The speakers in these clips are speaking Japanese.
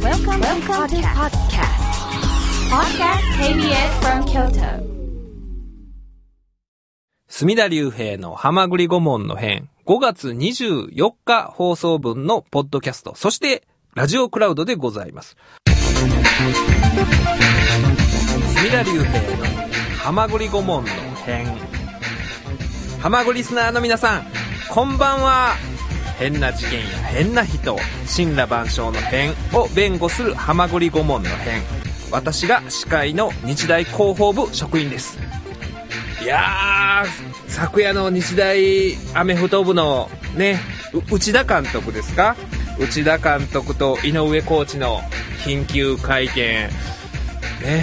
Welcome to podcast. Podcast KBS from Kyoto. 隅田隆平のはまぐり顧問の編5月24日放送分のポッドキャスト、そしてラジオクラウドでございます。隅田隆平のはまぐり顧問の編。はまぐりリスナーの皆さん、こんばんは。変な事件や変な人、神羅万象の変を弁護するはまぐり顧問の編。私が司会の日大広報部職員です。いやー、昨夜の日大アメフト部のね、内田監督ですか、内田監督と井上コーチの緊急会見ね、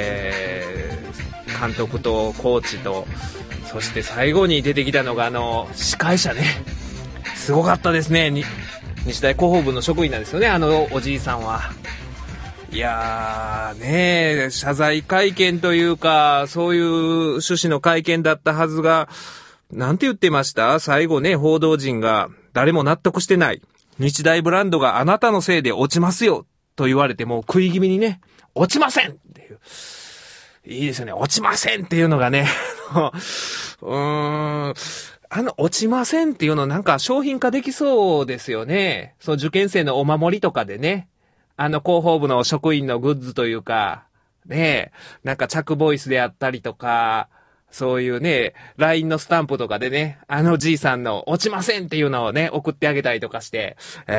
監督とコーチと、そして最後に出てきたのが司会者ね、すごかったですね。日大広報部の職員なんですよね、おじいさんは。いやーね、謝罪会見というか、そういう趣旨の会見だったはずが、なんて言ってました？最後ね、報道陣が誰も納得してない。日大ブランドがあなたのせいで落ちますよと言われても食い気味にね、落ちませんっていう。いいですよね、落ちませんっていうのがね、落ちませんっていうのなんか商品化できそうですよね。そう、受験生のお守りとかでね。広報部の職員のグッズというか、ね、なんか着ボイスであったりとか、そういうね、LINE のスタンプとかでね、じいさんの落ちませんっていうのをね、送ってあげたりとかして、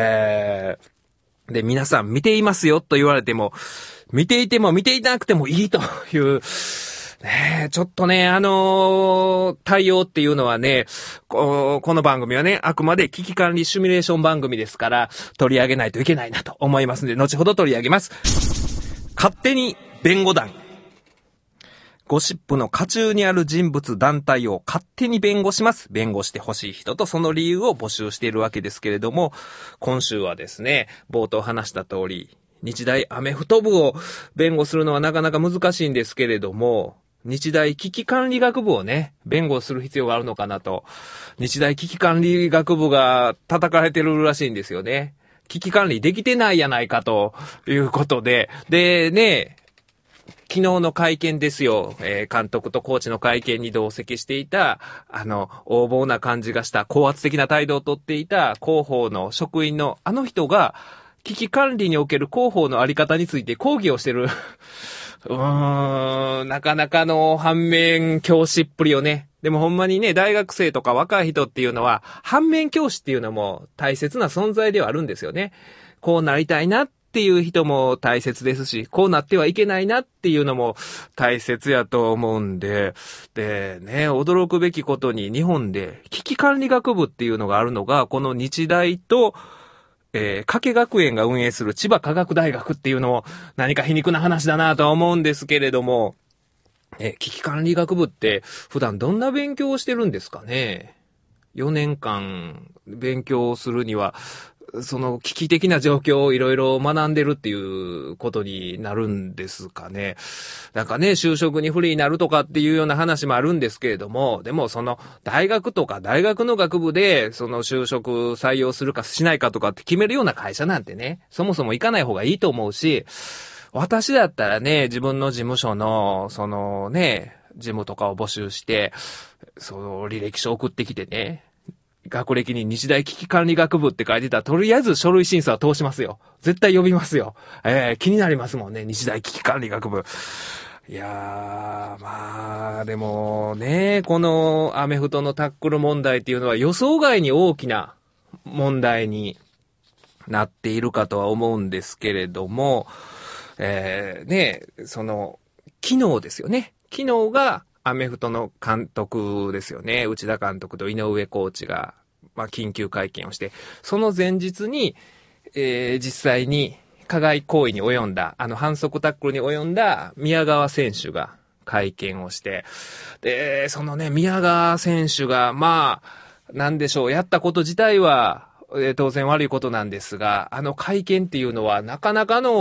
で、皆さん見ていますよと言われても、見ていても見ていなくてもいいという、ねえ、ちょっとね、対応っていうのはね、この番組はね、あくまで危機管理シミュレーション番組ですから、取り上げないといけないなと思いますので、後ほど取り上げます。勝手に弁護団。ゴシップの渦中にある人物団体を勝手に弁護します。弁護してほしい人とその理由を募集しているわけですけれども、今週はですね、冒頭話した通り、日大アメフト部を弁護するのはなかなか難しいんですけれども、日大危機管理学部をね、弁護する必要があるのかなと。日大危機管理学部が叩かれてるらしいんですよね。危機管理できてないやないかということで。でね、昨日の会見ですよ。監督とコーチの会見に同席していた、横暴な感じがした高圧的な態度をとっていた広報の職員の人が、危機管理における広報のあり方について講義をしてる。なかなかの反面教師っぷりよね。でもほんまにね、大学生とか若い人っていうのは、反面教師っていうのも大切な存在ではあるんですよね。こうなりたいなっていう人も大切ですし、こうなってはいけないなっていうのも大切やと思うんで、でね、驚くべきことに日本で危機管理学部っていうのがあるのが、この日大と、加計学園が運営する千葉科学大学っていうのも何か皮肉な話だなとは思うんですけれども、危機管理学部って普段どんな勉強をしてるんですかね。4年間勉強するには、その危機的な状況をいろいろ学んでるっていうことになるんですかね。なんかね、就職に不利になるとかっていうような話もあるんですけれども、でもその大学とか大学の学部でその就職採用するかしないかとかって決めるような会社なんてね、そもそも行かない方がいいと思うし、私だったらね、自分の事務所のそのね、事務とかを募集して、その履歴書送ってきてね、学歴に日大危機管理学部って書いてたら、とりあえず書類審査は通しますよ。絶対呼びますよ。気になりますもんね、日大危機管理学部。いやー、まあ、でもね、このアメフトのタックル問題っていうのは予想外に大きな問題になっているかとは思うんですけれども、ね、その、昨日ですよね。昨日がアメフトの監督ですよね。内田監督と井上コーチが、緊急会見をして、その前日に、実際に加害行為に及んだ、反則タックルに及んだ宮川選手が会見をして、で、そのね、宮川選手が、なんでしょう、やったこと自体は、当然悪いことなんですが、会見っていうのはなかなかの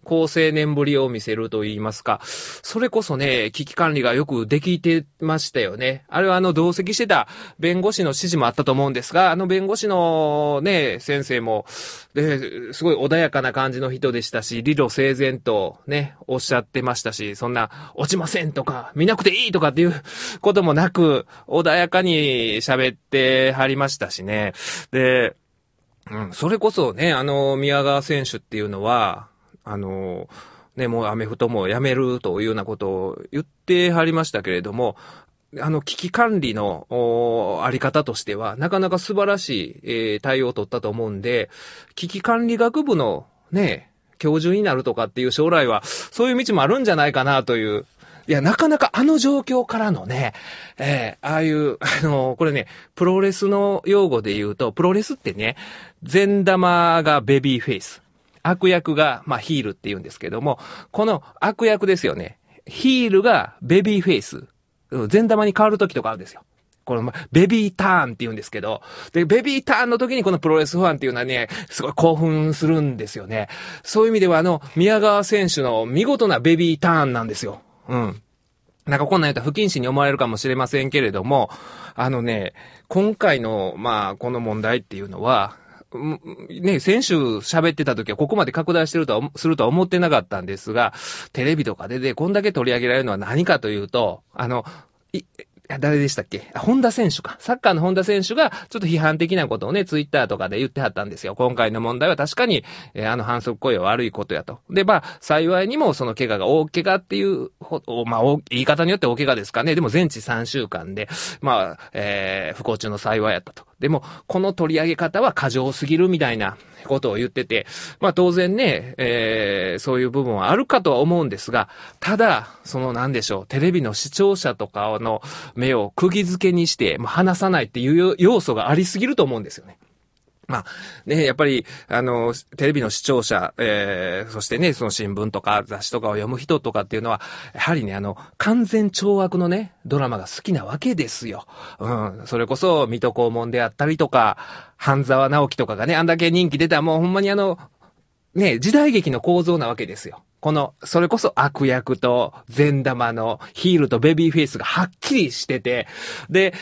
高青年ぶりを見せると言いますか、それこそね、危機管理がよくできてましたよね。あれは同席してた弁護士の指示もあったと思うんですが、弁護士のね、先生も、すごい穏やかな感じの人でしたし、理路整然とね、おっしゃってましたし、そんな、落ちませんとか、見なくていいとかっていうこともなく、穏やかに喋ってはりましたしね。で、それこそね、宮川選手っていうのは、ね、もうアメフトもやめるというようなことを言ってはりましたけれども、危機管理のあり方としては、なかなか素晴らしい、対応を取ったと思うんで、危機管理学部のね、教授になるとかっていう将来は、そういう道もあるんじゃないかなという。いや、なかなか状況からのね、ああいう、これね、プロレスの用語で言うと、プロレスってね、善玉がベビーフェイス。悪役が、ヒールって言うんですけども、この悪役ですよね。ヒールがベビーフェイス。善玉に変わる時とかあるんですよ。この、ベビーターンって言うんですけど、で、ベビーターンの時にこのプロレスファンっていうのはね、すごい興奮するんですよね。そういう意味では宮川選手の見事なベビーターンなんですよ。なんかこんなん言ったら不謹慎に思われるかもしれませんけれども、今回の、この問題っていうのは、ね、先週喋ってた時はここまで拡大してるするとは思ってなかったんですが、テレビとかでこんだけ取り上げられるのは何かというと、誰でしたっけ？本田選手か。サッカーの本田選手がちょっと批判的なことをね、ツイッターとかで言ってはったんですよ。今回の問題は確かに、反則行為は悪いことやと。で、幸いにもその怪我が大怪我っていう、言い方によって大怪我ですかね。でも全治3週間で、不幸中の幸いやったと。でも、この取り上げ方は過剰すぎるみたいなことを言ってて、当然ね、そういう部分はあるかとは思うんですが、ただ、なんでしょう、テレビの視聴者とかの目を釘付けにして、離さないっていう要素がありすぎると思うんですよね。やっぱり、テレビの視聴者、そしてね、その新聞とか雑誌とかを読む人とかっていうのは、やはりね、完全懲悪のね、ドラマが好きなわけですよ。それこそ、水戸黄門であったりとか、半沢直樹とかがね、あんだけ人気出た、もうほんまにね、時代劇の構造なわけですよ。それこそ悪役と善玉のヒールとベビーフェイスがはっきりしてて、で、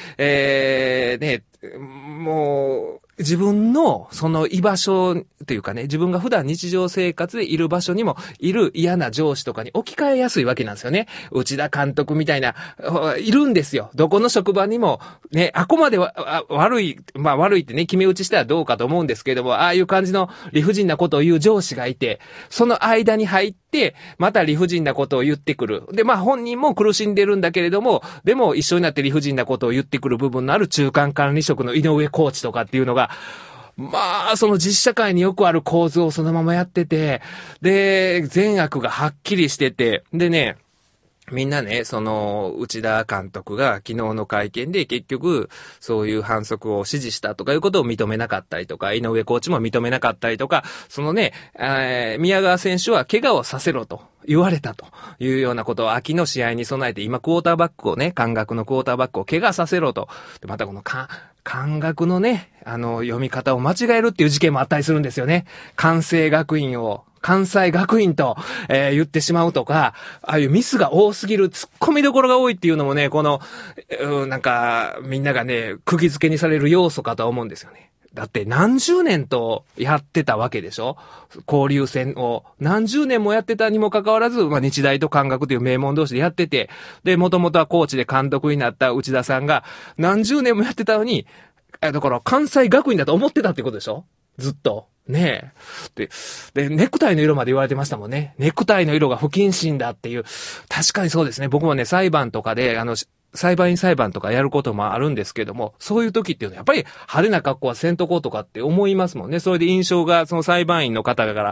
もう、自分のその居場所というかね、自分が普段日常生活でいる場所にもいる嫌な上司とかに置き換えやすいわけなんですよね。内田監督みたいな、いるんですよ。どこの職場にも、ね、あこまで悪いってね、決め打ちしたらどうかと思うんですけれども、ああいう感じの理不尽なことを言う上司がいて、その間に入って、また理不尽なことを言ってくる。で、本人も苦しんでるんだけれども、でも一緒になって理不尽なことを言ってくる部分のある中間管理職の井上コーチとかっていうのが、その実社会によくある構図をそのままやってて、で、善悪がはっきりしてて、でね、みんなね、内田監督が昨日の会見で結局、そういう反則を指示したとかいうことを認めなかったりとか、井上コーチも認めなかったりとか、宮川選手は怪我をさせろと言われたというようなことを秋の試合に備えて、今クォーターバックをね、関学のクォーターバックを怪我させろと。で、またこの関学のね、読み方を間違えるっていう事件もあったりするんですよね。関西学院と、言ってしまうとか、ああいうミスが多すぎる、突っ込みどころが多いっていうのもね、みんながね、釘付けにされる要素かとは思うんですよね。だって何十年とやってたわけでしょ？交流戦を。何十年もやってたにもかかわらず、日大と関学という名門同士でやってて、で、もともとはコーチで監督になった内田さんが、何十年もやってたのに、だから関西学院だと思ってたってことでしょ？ずっと。ねえ。で、ネクタイの色まで言われてましたもんね。ネクタイの色が不謹慎だっていう。確かにそうですね。僕もね、裁判とかで、裁判員裁判とかやることもあるんですけども、そういう時っていうのはやっぱり派手な格好はせんとこうとかって思いますもんね。それで印象が、その裁判員の方から、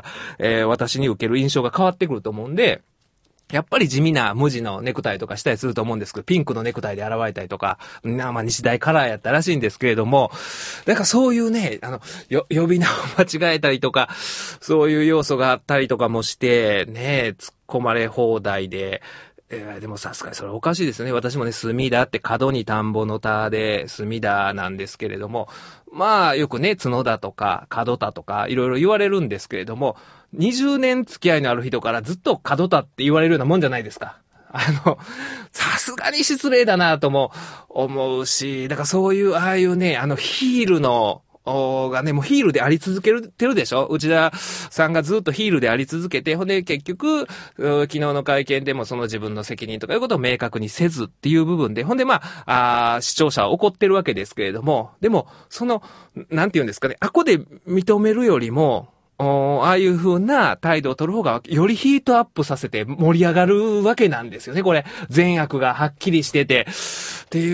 私に受ける印象が変わってくると思うんで、やっぱり地味な無地のネクタイとかしたりすると思うんですけど、ピンクのネクタイで現れたりとか、日大カラーやったらしいんですけれども、なんかそういうね、呼び名を間違えたりとか、そういう要素があったりとかもして、ね、突っ込まれ放題で、 でもさすがにそれおかしいですよね。私もね、隅田って角に田んぼの田で隅田なんですけれども、まあよくね、角田とか角田とかいろいろ言われるんですけれども、20年付き合いのある人からずっと角田って言われるようなもんじゃないですか。さすがに失礼だなとも思うし、だからそういう、ああいうね、ヒールの、がね、もうヒールであり続けてるでしょ。内田さんがずっとヒールであり続けて、ほんで結局、昨日の会見でもその自分の責任とかいうことを明確にせずっていう部分で、ほんで視聴者は怒ってるわけですけれども、でも、なんて言うんですかね、あこで認めるよりも、ああいう風な態度を取る方がよりヒートアップさせて盛り上がるわけなんですよね。これ、善悪がはっきりしてて。っていう、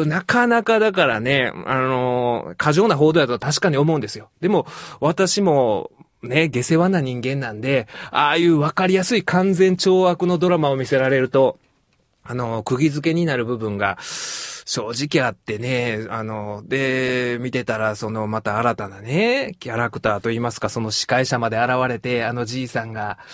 なかなかだからね、過剰な報道だと確かに思うんですよ。でも、私も、ね、下世話な人間なんで、ああいうわかりやすい完全懲悪のドラマを見せられると、釘付けになる部分が、正直あってね、で、見てたら、また新たなね、キャラクターといいますか、その司会者まで現れて、じいさんが、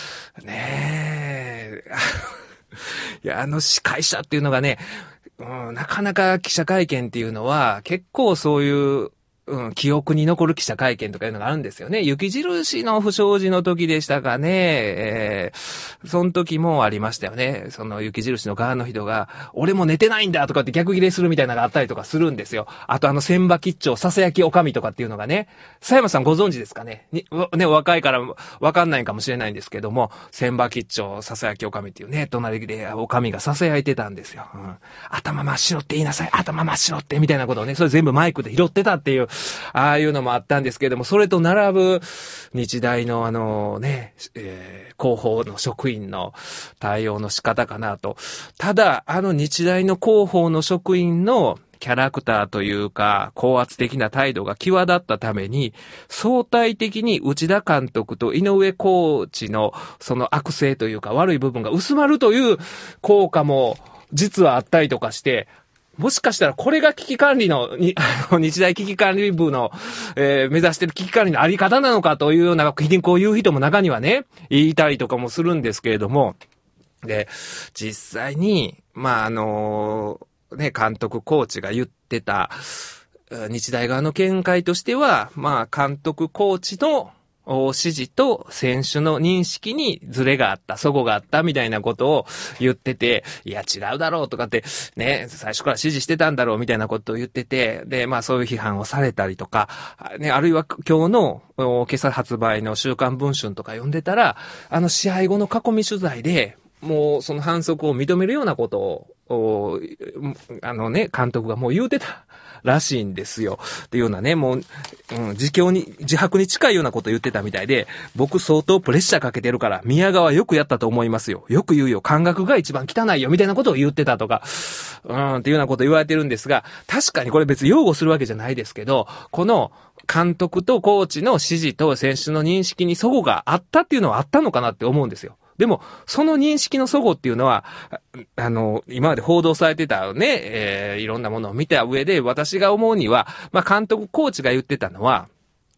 ねいや、司会者っていうのがね、なかなか記者会見っていうのは、結構そういう、記憶に残る記者会見とかいうのがあるんですよね。雪印の不祥事の時でしたかね。その時もありましたよね。その雪印の側の人が、俺も寝てないんだとかって逆ギレするみたいなのがあったりとかするんですよ。あと千葉吉兆、ささやきおかみとかっていうのがね。佐山さんご存知ですかね。ね、若いからわかんないかもしれないんですけども、千葉吉兆、ささやきおかみっていうね、隣でおかみがささやいてたんですよ。頭真っ白って言いなさい。頭真っ白ってみたいなことをね、それ全部マイクで拾ってたっていう、ああいうのもあったんですけれども、それと並ぶ日大の広報の職員の対応の仕方かなと。ただ、日大の広報の職員のキャラクターというか、高圧的な態度が際立ったために、相対的に内田監督と井上コーチのその悪性というか悪い部分が薄まるという効果も実はあったりとかして、もしかしたらこれが危機管理の、日大危機管理部の、目指してる危機管理のあり方なのかというような、こういう人も中にはね、言いたりとかもするんですけれども、で、実際に、監督、コーチが言ってた、日大側の見解としては、監督、コーチの指示と選手の認識にズレがあった、齟齬があったみたいなことを言ってて、いや違うだろうとかってね、最初から指示してたんだろうみたいなことを言ってて、で、そういう批判をされたりとか、ね、あるいは今日の今朝発売の週刊文春とか読んでたら、試合後の囲み取材で、もうその反則を認めるようなことを、監督がもう言うてたらしいんですよ。っていうようなね、もう、自白に近いようなことを言ってたみたいで、僕相当プレッシャーかけてるから、宮川よくやったと思いますよ。よく言うよ。感覚が一番汚いよ。みたいなことを言ってたとか、っていうようなことを言われてるんですが、確かにこれ別に擁護するわけじゃないですけど、この監督とコーチの指示と選手の認識に齟齬があったっていうのはあったのかなって思うんですよ。でも、その認識の齟齬っていうのは、今まで報道されてたね、いろんなものを見た上で、私が思うには、監督、コーチが言ってたのは、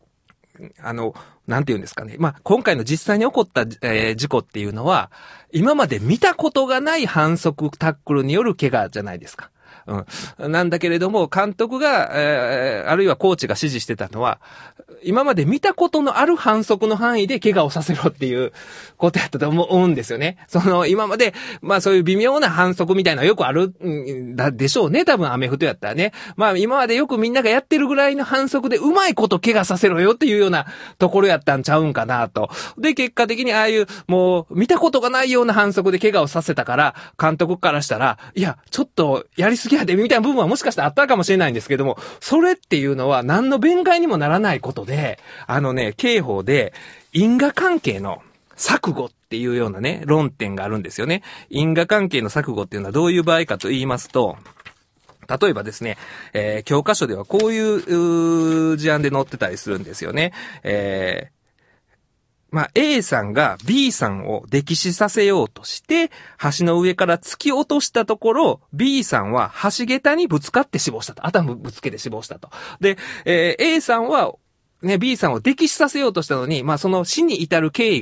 なんて言うんですかね。今回の実際に起こった、事故っていうのは、今まで見たことがない反則タックルによる怪我じゃないですか。なんだけれども、監督が、あるいはコーチが指示してたのは、今まで見たことのある反則の範囲で怪我をさせろっていうことやったと思うんですよね。今まで、そういう微妙な反則みたいなのはよくあるでしょうね。多分アメフトやったらね。今までよくみんながやってるぐらいの反則でうまいこと怪我させろよっていうようなところやったんちゃうんかなと。で、結果的にああいう、もう、見たことがないような反則で怪我をさせたから、監督からしたら、いや、ちょっとやりすぎやで、みたいな部分はもしかしたらあったかもしれないんですけども、それっていうのは何の弁解にもならないことで、刑法で因果関係の錯誤っていうようなね、論点があるんですよね。因果関係の錯誤っていうのはどういう場合かと言いますと、例えばですね、教科書ではこういう事案で載ってたりするんですよね。A さんが B さんを溺死させようとして、橋の上から突き落としたところ、B さんは橋桁にぶつかって死亡したと。頭ぶつけて死亡したと。で、A さんは、ね、B さんを溺死させようとしたのに、その死に至る経緯が、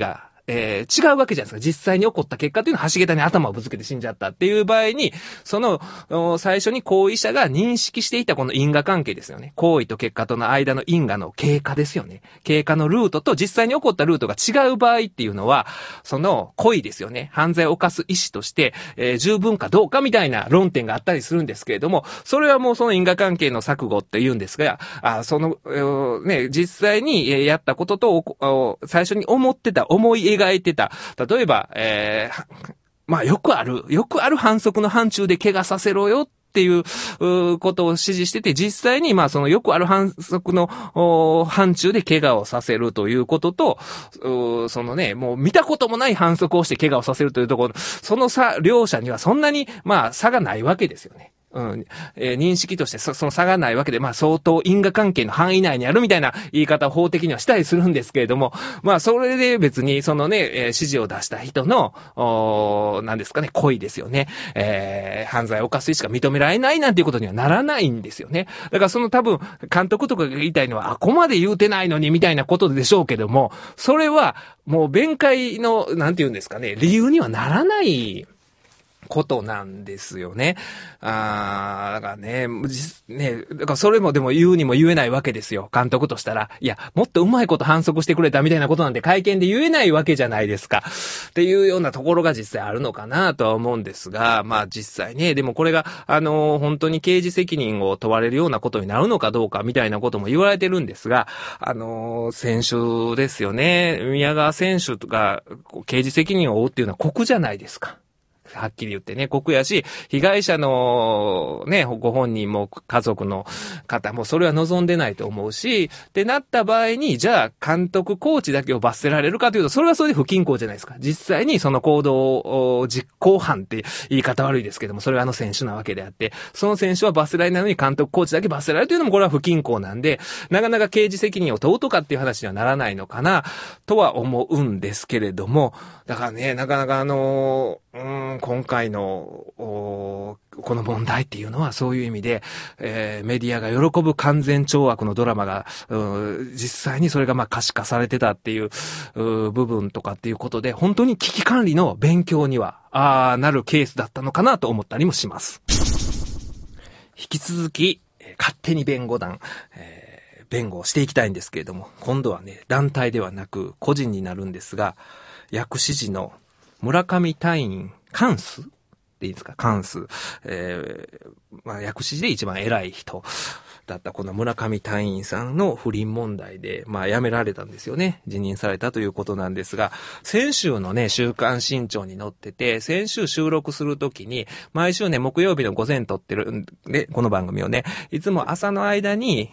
違うわけじゃないですか。実際に起こった結果っていうのは橋桁に頭をぶつけて死んじゃったっていう場合に、その、最初に行為者が認識していたこの因果関係ですよね。行為と結果との間の因果の経過ですよね。経過のルートと実際に起こったルートが違う場合っていうのは、その故意ですよね。犯罪を犯す意思として、十分かどうかみたいな論点があったりするんですけれども、それはもうその因果関係の錯誤って言うんですが、実際にやったことと、最初に思い描いてた。例えば、まあよくある反則の範疇で怪我させろよっていうことを指示してて、実際にまあそのよくある反則の範疇で怪我をさせるということと、そのね、もう見たこともない反則をして怪我をさせるというところ、その両者にはそんなにまあ差がないわけですよね。認識としてその差がないわけで、まあ相当因果関係の範囲内にあるみたいな言い方を法的にはしたりするんですけれども、まあそれで別にそのね、指示を出した人の、何ですかね、故意ですよね。犯罪を犯す意思が認められないなんていうことにはならないんですよね。だからその多分、監督とかが言いたいのは、あこまで言うてないのにみたいなことでしょうけども、それはもう弁解の、なんて言うんですかね、理由にはならないことなんですよね。だからね、だからそれもでも言うにも言えないわけですよ。監督としたら。いや、もっとうまいこと反則してくれたみたいなことなんて会見で言えないわけじゃないですか。っていうようなところが実際あるのかなとは思うんですが、まあ実際ね、でもこれが、本当に刑事責任を問われるようなことになるのかどうかみたいなことも言われてるんですが、選手ですよね。宮川選手が刑事責任を負うっていうのは酷じゃないですか。はっきり言ってね、酷やし、被害者のね、ご本人も家族の方もそれは望んでないと思うし、ってなった場合に、じゃあ監督、コーチだけを罰せられるかというと、それはそれで不均衡じゃないですか。実際にその行動を実行犯って言い方悪いですけども、それは選手なわけであって、その選手は罰せられないのに監督、コーチだけ罰せられるというのもこれは不均衡なんで、なかなか刑事責任を問うとかっていう話にはならないのかな、とは思うんですけれども、だからね、なかなか今回のこの問題っていうのはそういう意味で、メディアが喜ぶ完全懲悪のドラマが実際にそれがまあ可視化されてたっていう部分とかっていうことで、本当に危機管理の勉強にはなるケースだったのかなと思ったりもします。引き続き勝手に弁護団、弁護をしていきたいんですけれども、今度はね、団体ではなく個人になるんですが、薬師寺の村上隊員関数っていいですか、関数。まあ、薬師寺で一番偉い人だったこの村上隊員さんの不倫問題で、まあ、辞められたんですよね。辞任されたということなんですが、先週のね、週刊新潮に載ってて、先週収録するときに、毎週ね、木曜日の午前撮ってるんで、この番組をね、いつも朝の間に、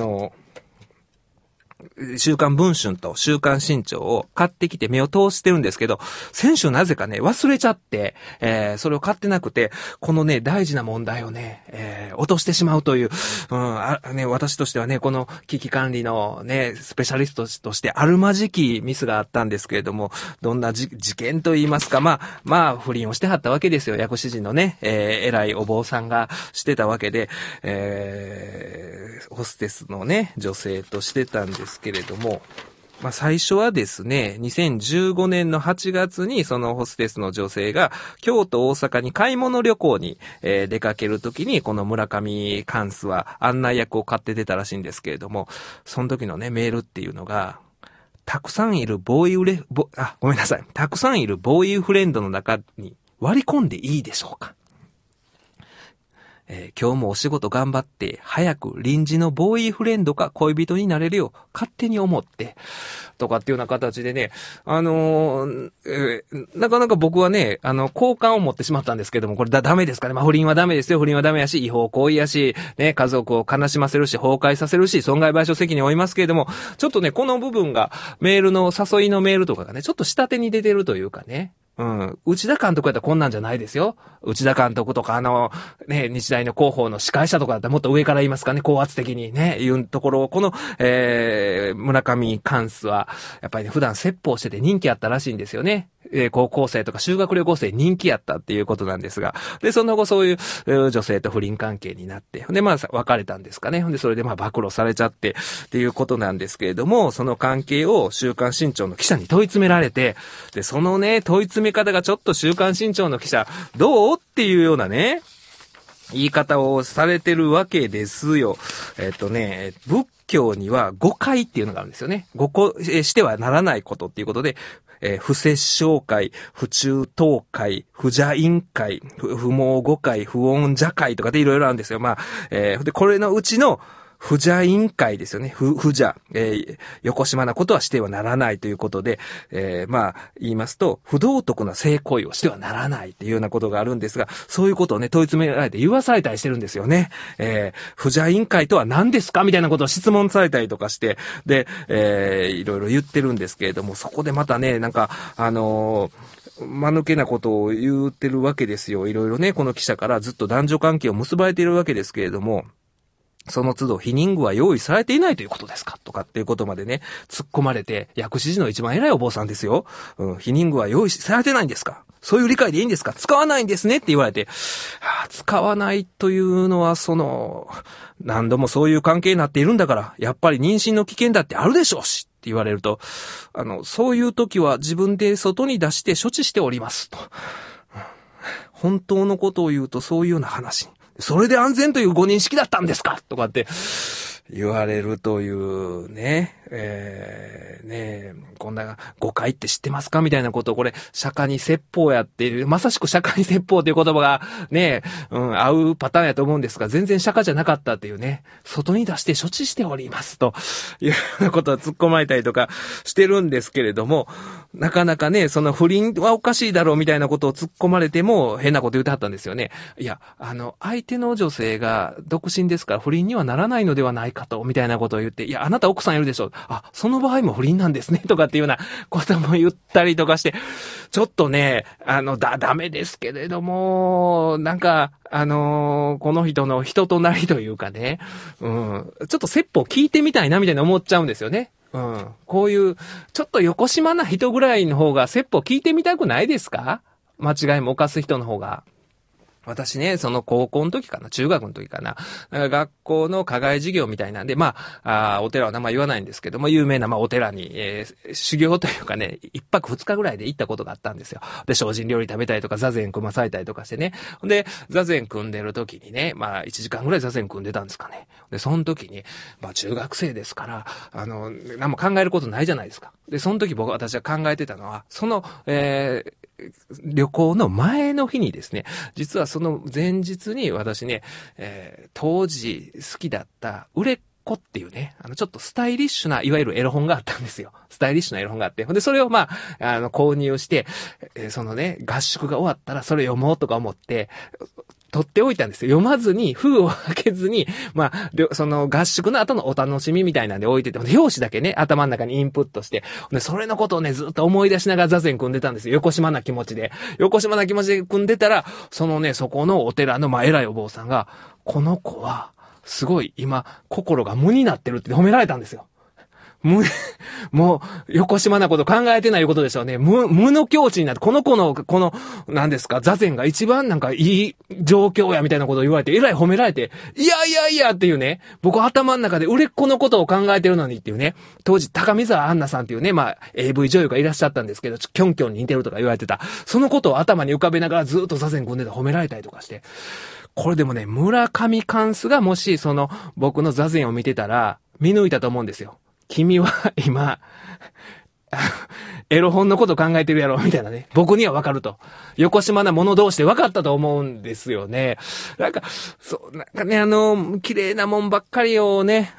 週刊文春と週刊新潮を買ってきて目を通してるんですけど、先週なぜかね、忘れちゃって、それを買ってなくて、このね、大事な問題をね、落としてしまうという、私としてはね、この危機管理のね、スペシャリストとしてあるまじきミスがあったんですけれども、どんな事件と言いますか、まあ、不倫をしてはったわけですよ。薬師寺のね、偉いお坊さんがしてたわけで、ホステスのね、女性としてたんですけれども、まあ最初はですね、2015年の8月にそのホステスの女性が京都大阪に買い物旅行に、出かけるときにこの村上関数は案内役を買って出たらしいんですけれども、その時のねメールっていうのが、たくさんいるたくさんいるボーイフレンドの中に割り込んでいいでしょうか。今日もお仕事頑張って早く臨時のボーイフレンドか恋人になれるよう勝手に思ってとかっていうような形でね、なかなか僕はね、好感を持ってしまったんですけども、これダメですかね。まあ不倫はダメですよ。不倫はダメやし、違法行為やし、ね、家族を悲しませるし、崩壊させるし、損害賠償責任を負いますけれども、ちょっとね、この部分がメールの誘いのメールとかがね、ちょっと下手に出てるというかね。内田監督やったらこんなんじゃないですよ。内田監督とか日大の広報の司会者とかだったらもっと上から言いますかね、高圧的にね、いうところを、この、村上関数は、やっぱりね、普段説法してて人気あったらしいんですよね。 高校生とか修学旅行生人気やったっていうことなんですが、で、その後そういう女性と不倫関係になって、で、まあ、別れたんですかね。で、それでまあ、暴露されちゃって、っていうことなんですけれども、その関係を週刊新潮の記者に問い詰められて、で、そのね、問い詰め方がちょっと週刊新潮の記者、どうっていうようなね、言い方をされてるわけですよ。仏教には誤解っていうのがあるんですよね。してはならないことっていうことで、不殺生会、不中等会、不邪淫会、不毛語会、不穏邪会とかでいろいろあるんですよ。まあ、で、これのうちの、不邪淫会ですよね。不邪。よこしまなことはしてはならないということで、まあ、言いますと、不道徳な性行為をしてはならないっていうようなことがあるんですが、そういうことをね、問い詰められて言わされたりしてるんですよね。不邪淫会とは何ですかみたいなことを質問されたりとかして、で、いろいろ言ってるんですけれども、そこでまたね、なんか、間抜けなことを言ってるわけですよ。いろいろね、この記者からずっと男女関係を結ばれているわけですけれども、その都度避妊具は用意されていないということですかとかっていうことまでね、突っ込まれて、薬師寺の一番偉いお坊さんですよ。避妊具は用意されてないんですか？そういう理解でいいんですか？使わないんですねって言われて、使わないというのは何度もそういう関係になっているんだから、やっぱり妊娠の危険だってあるでしょうしって言われると、そういう時は自分で外に出して処置しておりますと。本当のことを言うとそういうような話。それで安全というご認識だったんですかとかって言われるというね、こんな誤解って知ってますかみたいなことをこれ、釈迦に説法やっている、まさしく釈迦に説法という言葉がね、合うパターンやと思うんですが、全然釈迦じゃなかったっていうね、外に出して処置しておりますというようなことを突っ込まれたりとかしてるんですけれども、なかなかね、その不倫はおかしいだろうみたいなことを突っ込まれても変なこと言ってはったんですよね。いや、相手の女性が独身ですから不倫にはならないのではないかと、みたいなことを言って、いや、あなた奥さんいるでしょ。その場合も不倫なんですね、とかっていうようなことも言ったりとかして、ちょっとね、ダメですけれども、なんか、この人の人となりというかね、ちょっと説法聞いてみたいな、みたいな思っちゃうんですよね。こういう、ちょっとよこしまな人ぐらいの方が説法聞いてみたくないですか？間違いも犯す人の方が。私ね、その高校の時かな、中学の時かな、なんか学校の課外授業みたいなんで、お寺は名前言わないんですけども、有名なお寺に、修行というかね、一泊二日ぐらいで行ったことがあったんですよ。で、精進料理食べたりとか、座禅組まされたりとかしてね。で、座禅組んでる時にね、1時間ぐらい座禅組んでたんですかね。で、その時に、中学生ですから、何も考えることないじゃないですか。で、その時私は考えてたのは、旅行の前の日にですね、実はその前日に私ね、当時好きだった売れっ子っていうね、ちょっとスタイリッシュな、いわゆるエロ本があったんですよ。スタイリッシュなエロ本があって。で、それを購入して、そのね、合宿が終わったらそれ読もうとか思って、取っておいたんですよ。読まずに、封を開けずに、その合宿の後のお楽しみみたいなんで置いてて、表紙だけね、頭の中にインプットして、で、それのことをね、ずっと思い出しながら座禅組んでたんですよ。横島な気持ちで。横島な気持ちで組んでたら、そこのお寺の偉いお坊さんが、この子は、すごい今、心が無になってるって褒められたんですよ。もう、横島なこと考えてないことでしょうね。無の境地になって、この子の、何ですか、座禅が一番なんかいい状況やみたいなことを言われて、えらい褒められて、いやっていうね、僕頭の中で売れっ子のことを考えてるのにっていうね、当時高見沢アンナさんっていうね、AV 女優がいらっしゃったんですけど、キョンキョンに似てるとか言われてた。そのことを頭に浮かべながらずっと座禅組んでて褒められたりとかして。これでもね、村上関数がもし僕の座禅を見てたら、見抜いたと思うんですよ。君は今、エロ本のこと考えてるやろ、みたいなね。僕にはわかると。横島な者同士でわかったと思うんですよね。なんかね、綺麗なもんばっかりをね、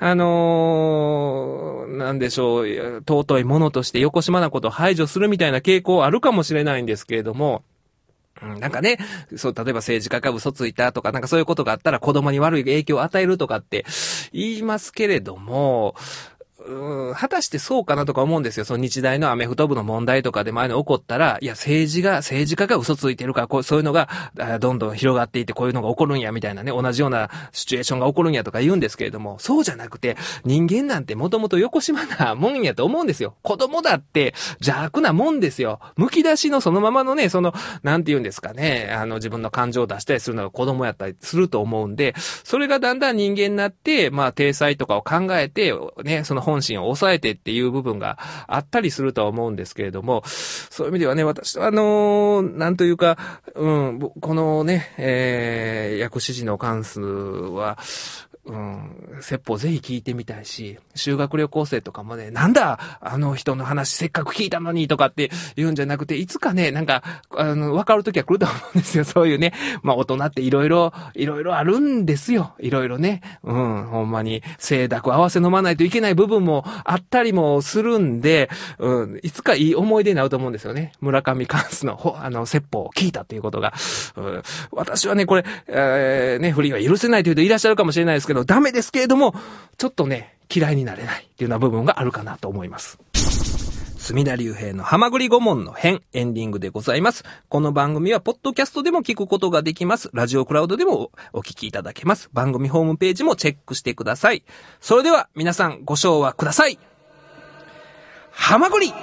なんでしょう、尊いものとして横島なことを排除するみたいな傾向あるかもしれないんですけれども、なんかね、例えば政治家が嘘ついたとか、なんかそういうことがあったら子供に悪い影響を与えるとかって言いますけれども、 果たしてそうかなとか思うんですよ。その日大のアメフト部の問題とかで前の起こったら、いや、政治家が嘘ついてるから、そういうのが、どんどん広がっていって、こういうのが起こるんや、みたいなね、同じようなシチュエーションが起こるんやとか言うんですけれども、そうじゃなくて、人間なんてもともと横島なもんやと思うんですよ。子供だって邪悪なもんですよ。剥き出しのそのままのね、なんて言うんですかね、自分の感情を出したりするのが子供やったりすると思うんで、それがだんだん人間になって、体裁とかを考えて、ね、その本心を抑えてっていう部分があったりするとは思うんですけれども、そういう意味ではね、私はなんというか、このね、薬師寺の関数は、説法ぜひ聞いてみたいし、修学旅行生とかもね、なんだあの人の話せっかく聞いたのにとかって言うんじゃなくて、いつかね、わかる時は来ると思うんですよ。そういうね、大人っていろいろあるんですよ。いろいろね。ほんまに、清濁合わせ飲まないといけない部分もあったりもするんで、いつかいい思い出になると思うんですよね。村上関数の説法を聞いたということが。私はね、これ、不利は許せないという人いらっしゃるかもしれないですけど、ダメですけれども、ちょっとね、嫌いになれないっていうような部分があるかなと思います。隅田隆平のハマグリ顧問の編、エンディングでございます。この番組はポッドキャストでも聞くことができます。ラジオクラウドでもお聞きいただけます。番組ホームページもチェックしてください。それでは皆さんご唱和ください。ハマグリ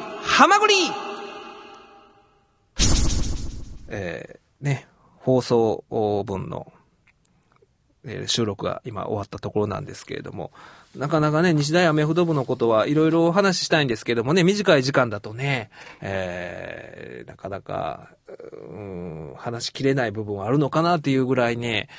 放送分の収録が今終わったところなんですけれども、なかなかね、日大アメフト部のことはいろいろお話ししたいんですけどもね、短い時間だとね、なかなか、話しきれない部分はあるのかなっていうぐらいね、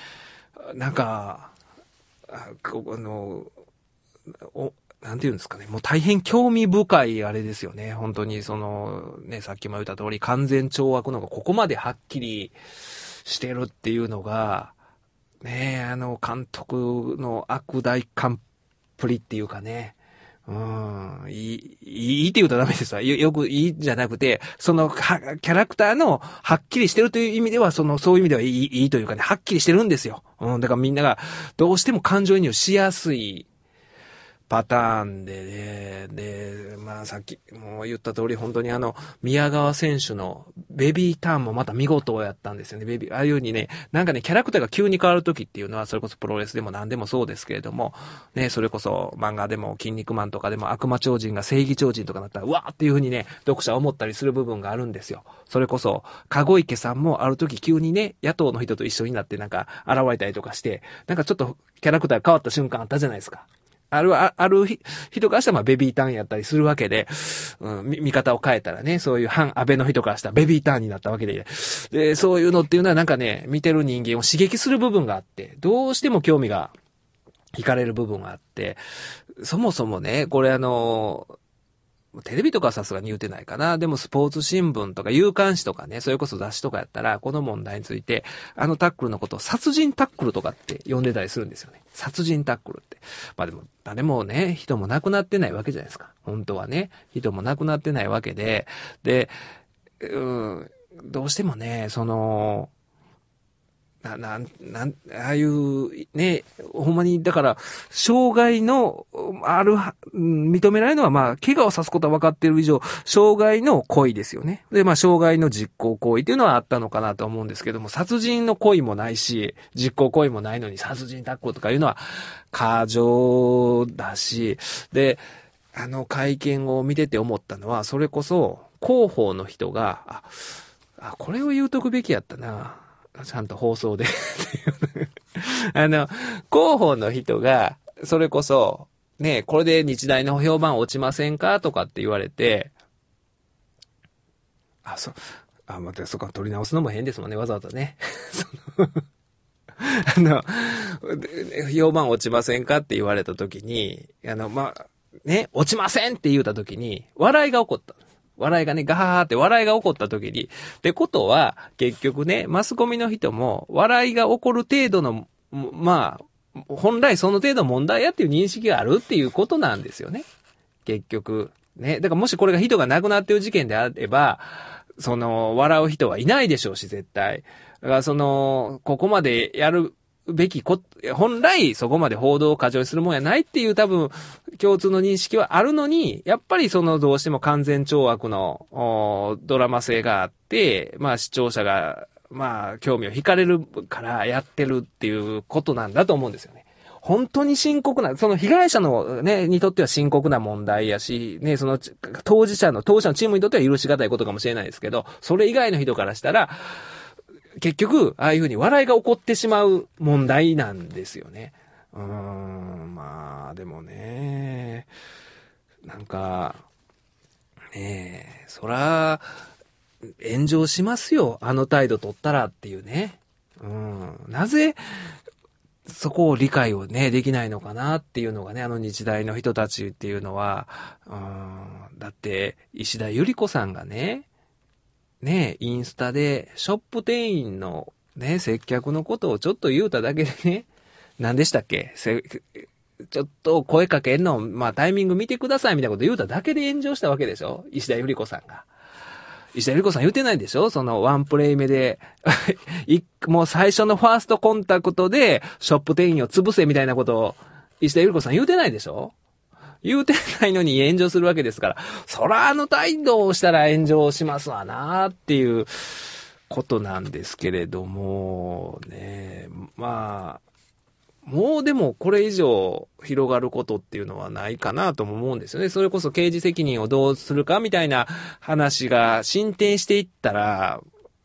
なんていうんですかね、もう大変興味深いあれですよね。本当にさっきも言った通り完全懲悪のがここまではっきりしてるっていうのが、ねえ、監督の悪大完プリっていうかね。いいって言うとダメですわ。よくいいじゃなくて、キャラクターのはっきりしてるという意味では、そういう意味ではいいというかね、はっきりしてるんですよ。だからみんながどうしても感情移入しやすいパターンでね、さっきも言った通り本当に宮川選手のベビーターンもまた見事やったんですよね。ああいう風にね、キャラクターが急に変わる時っていうのは、それこそプロレスでも何でもそうですけれども、ね、それこそ漫画でも筋肉マンとかでも悪魔超人が正義超人とかなったら、うわーっていう風にね、読者は思ったりする部分があるんですよ。それこそ、籠池さんもある時急にね、野党の人と一緒になって現れたりとかして、ちょっとキャラクターが変わった瞬間あったじゃないですか。ある人からしたらベビーターンやったりするわけで、見方を変えたらね、そういう反安倍の人からしたらベビーターンになったわけで、そういうのっていうのは見てる人間を刺激する部分があって、どうしても興味が惹かれる部分があって、そもそもね、これテレビとかはさすがに言うてないかな。でもスポーツ新聞とか夕刊誌とかね、それこそ雑誌とかやったら、この問題について、タックルのことを殺人タックルとかって呼んでたりするんですよね。殺人タックルって。でも、誰もね、人も亡くなってないわけじゃないですか。本当はね、人も亡くなってないわけで、どうしてもね、ああいうね、ほんまに、だから、障害の、認められるのは怪我をさすことは分かっている以上、障害の故意ですよね。で、障害の実行行為っていうのはあったのかなと思うんですけども、殺人の故意もないし、実行行為もないのに殺人タックルとかいうのは過剰だし、で、会見を見てて思ったのは、それこそ、広報の人が、これを言うとくべきやったな。ちゃんと放送で広報の人が、それこそ、ね、これで日大の評判落ちませんかとかって言われて、またそこ取り直すのも変ですもんね、わざわざね。評判落ちませんかって言われたときに、落ちませんって言ったときに、笑いが起こった。笑いがね、ガハーって笑いが起こった時に、ってことは、結局ね、マスコミの人も、笑いが起こる程度の、本来その程度問題やっていう認識があるっていうことなんですよね。結局。ね。だからもしこれが人が亡くなっている事件であれば、笑う人はいないでしょうし、絶対。だからここまでやるべき本来そこまで報道を過剰にするもんやないっていう多分共通の認識はあるのに、やっぱりそのどうしても完全懲悪のドラマ性があって、まあ視聴者がまあ興味を惹かれるからやってるっていうことなんだと思うんですよね。本当に深刻な、その被害者のね、にとっては深刻な問題やし、ね、その当事者のチームにとっては許しがたいことかもしれないですけど、それ以外の人からしたら、結局、ああいうふうに笑いが起こってしまう問題なんですよね。まあ、でもね、なんか、ねえ、そら、炎上しますよ。あの態度取ったらっていうね。なぜ、そこを理解をね、できないのかなっていうのがね、あの日大の人たちっていうのは、だって、石田ゆり子さんがね、インスタでショップ店員のね、接客のことをちょっと言うただけでね、何でしたっけ？ちょっと声かけんの、まあタイミング見てくださいみたいなこと言うただけで炎上したわけでしょ？石田ゆり子さんが。石田ゆり子さん言ってないでしょ？そのワンプレイ目でもう最初のファーストコンタクトでショップ店員を潰せみたいなことを石田ゆり子さん言うてないでしょ？言うてないのに炎上するわけですから、そらあの態度をしたら炎上しますわなっていうことなんですけれども、ね、まあ、もうでもこれ以上広がることっていうのはないかなとも思うんですよね。それこそ刑事責任をどうするかみたいな話が進展していったら、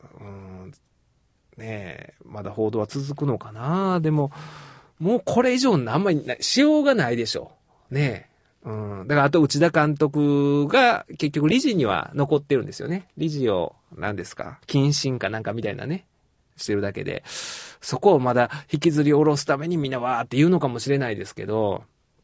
まだ報道は続くのかな。でも、もうこれ以上あんまりしようがないでしょう。ねえ。だからあと内田監督が結局理事には残ってるんですよね。理事を何ですか、謹慎かなんかみたいなね、してるだけで、そこをまだ引きずり下ろすためにみんなわーって言うのかもしれないですけど、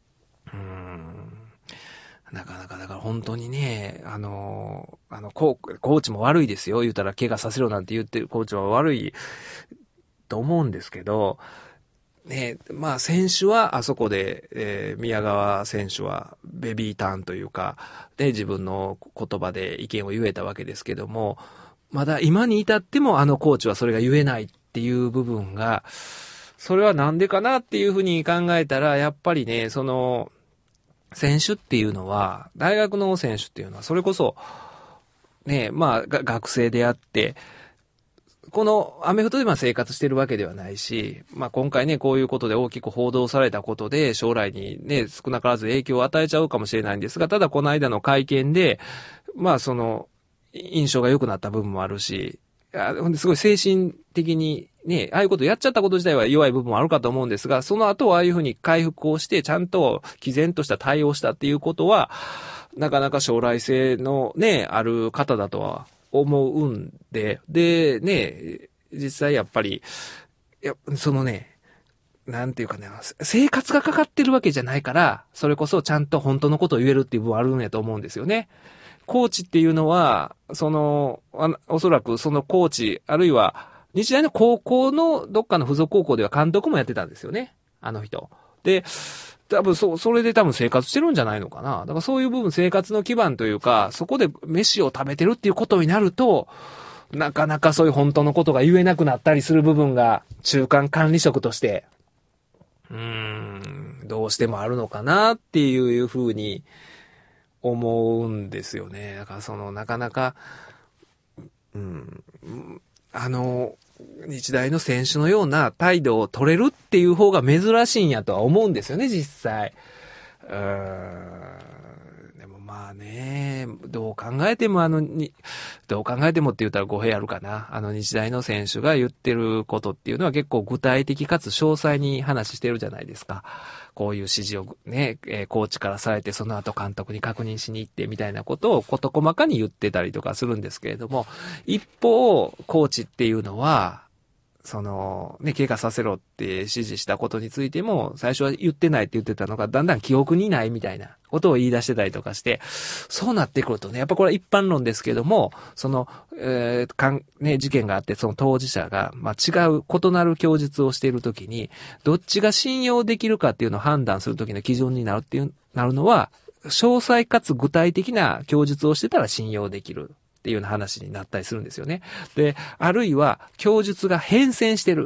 なかなかだから本当にね、コーチも悪いですよ。言うたら怪我させろなんて言ってるコーチは悪いと思うんですけど、ね、まあ選手はあそこで、宮川選手はベビーターンというか、で自分の言葉で意見を言えたわけですけども、まだ今に至ってもあのコーチはそれが言えないっていう部分が、それはなんでかなっていうふうに考えたら、やっぱりね、その、選手っていうのは、大学の選手っていうのは、それこそ、ね、まあ、学生であって、このアメフトで生活してるわけではないし、まあ今回ね、こういうことで大きく報道されたことで、将来にね、少なからず影響を与えちゃうかもしれないんですが、ただこの間の会見で、まあその、印象が良くなった部分もあるし、すごい精神的にね、ああいうことやっちゃったこと自体は弱い部分もあるかと思うんですが、その後はああいうふうに回復をして、ちゃんと毅然とした対応をしたっていうことは、なかなか将来性のね、ある方だとは思うんで、で、ね、実際やっぱり、そのね、なんていうかね、生活がかかってるわけじゃないから、それこそちゃんと本当のことを言えるっていう部分あるんやと思うんですよね。コーチっていうのは、おそらくそのコーチ、あるいは、日大の高校のどっかの付属高校では監督もやってたんですよね。あの人。で、多分それで多分生活してるんじゃないのかな。だからそういう部分生活の基盤というか、そこで飯を食べてるっていうことになると、なかなかそういう本当のことが言えなくなったりする部分が、中間管理職として、どうしてもあるのかなっていうふうに、思うんですよね。だからなかなか、日大の選手のような態度を取れるっていう方が珍しいんやとは思うんですよね、実際。でもまあね、どう考えてもって言ったら語弊あるかな。日大の選手が言ってることっていうのは結構具体的かつ詳細に話してるじゃないですか。こういう指示をね、コーチからされてその後監督に確認しに行ってみたいなことを事細かに言ってたりとかするんですけれども、一方、コーチっていうのは、怪我させろって指示したことについても、最初は言ってないって言ってたのが、だんだん記憶にないみたいなことを言い出してたりとかして、そうなってくるとね、やっぱこれは一般論ですけども、事件があって、その当事者が、異なる供述をしているときに、どっちが信用できるかっていうのを判断するときの基準になるのは、詳細かつ具体的な供述をしてたら信用できる。っていうような話になったりするんですよね。で、あるいは、供述が変遷してる。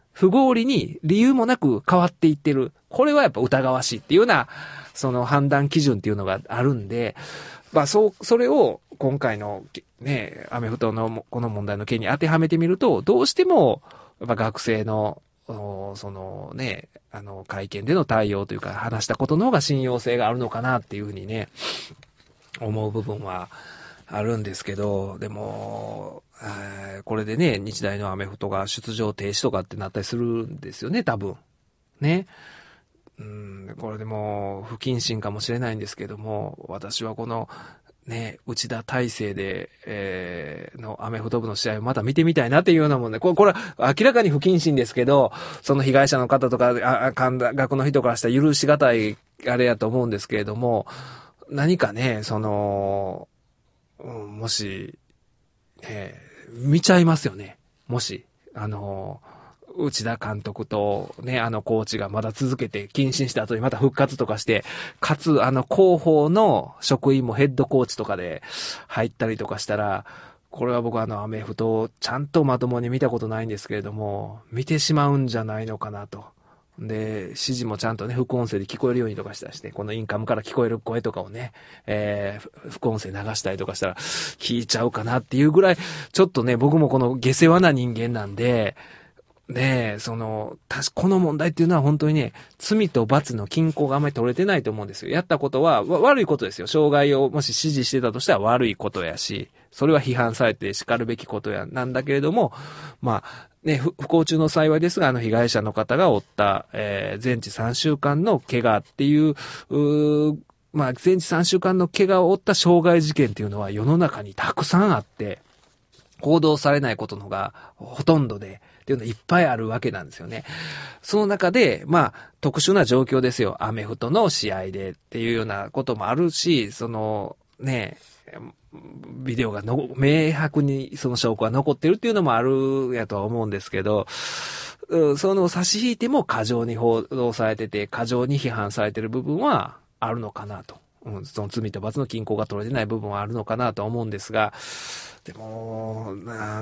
不合理に理由もなく変わっていってる。これはやっぱ疑わしいっていうような、その判断基準っていうのがあるんで、まあそれを今回のね、アメフトのこの問題の件に当てはめてみると、どうしても、やっぱ学生の、そのね、会見での対応というか話したことの方が信用性があるのかなっていうふうにね、思う部分はあるんですけど、でも、これでね、日大のアメフトが出場停止とかってなったりするんですよね、多分。ね。これでも不謹慎かもしれないんですけども、私はこのね、内田大生で、のアメフト部の試合をまた見てみたいなっていうようなもんね。これは明らかに不謹慎ですけど、その被害者の方とか、学の人からしたら許しがたいあれやと思うんですけれども、何かね、もし、見ちゃいますよね。もし、内田監督とね、コーチがまだ続けて謹慎した後にまた復活とかして、かつ広報の職員もヘッドコーチとかで入ったりとかしたら、これは僕アメフトをちゃんとまともに見たことないんですけれども、見てしまうんじゃないのかなと。で、指示もちゃんとね、副音声で聞こえるようにとかしたらして、このインカムから聞こえる声とかをね、副音声流したりとかしたら聞いちゃうかなっていうぐらい、ちょっとね、僕もこの下世話な人間なんで、ねえ、この問題っていうのは本当にね、罪と罰の均衡があんまり取れてないと思うんですよ。やったことは悪いことですよ。障害をもし指示してたとしたら悪いことやし、それは批判されて叱るべきことや、なんだけれども、まあ、ね、不幸中の幸いですが、被害者の方が負った、全治3週間の怪我っていう、まあ、全治3週間の怪我を負った傷害事件っていうのは世の中にたくさんあって、報道されないことのがほとんどで、っていうのいっぱいあるわけなんですよね。その中で、まあ、特殊な状況ですよ。アメフトの試合でっていうようなこともあるし、ね、ビデオが明白にその証拠が残ってるっていうのもあるやとは思うんですけど、その差し引いても過剰に報道されてて、過剰に批判されてる部分はあるのかなと。その罪と罰の均衡が取れてない部分はあるのかなと思うんですが、でも、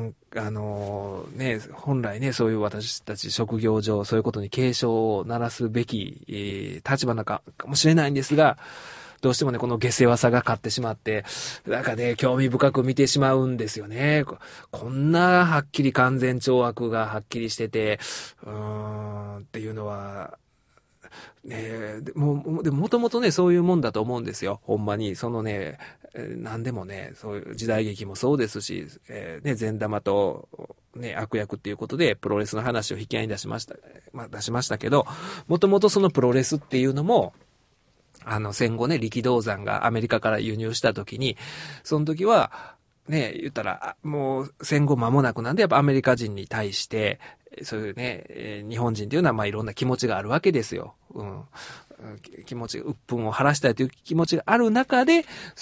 ね、本来ね、そういう私たち職業上、そういうことに警鐘を鳴らすべき、立場なのかもしれないんですが、どうしてもね、この下世話さが勝ってしまって、なんかね、興味深く見てしまうんですよね。こんなはっきり完全懲悪がはっきりしてて、っていうのは、ね、もともとね、そういうもんだと思うんですよ。ほんまに。何でもね、そういう時代劇もそうですし、ね、善玉と、ね、悪役っていうことで、プロレスの話を引き合いに出しましたけど、もともとそのプロレスっていうのも、戦後ね、力道山がアメリカから輸入した時に、その時は、ね、言ったら、もう戦後間もなくなんで、やっぱアメリカ人に対して、そういうね、日本人っていうのはまあいろんな気持ちがあるわけですよ。気持ち、鬱憤を晴らしたいという気持ちがある中で、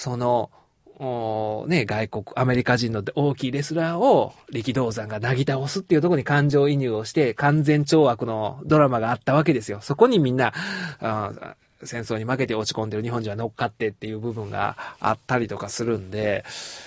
ね、アメリカ人の大きいレスラーを力道山がなぎ倒すっていうところに感情移入をして完全懲悪のドラマがあったわけですよ。そこにみんな、戦争に負けて落ち込んでる日本人は乗っかってっていう部分があったりとかするんで、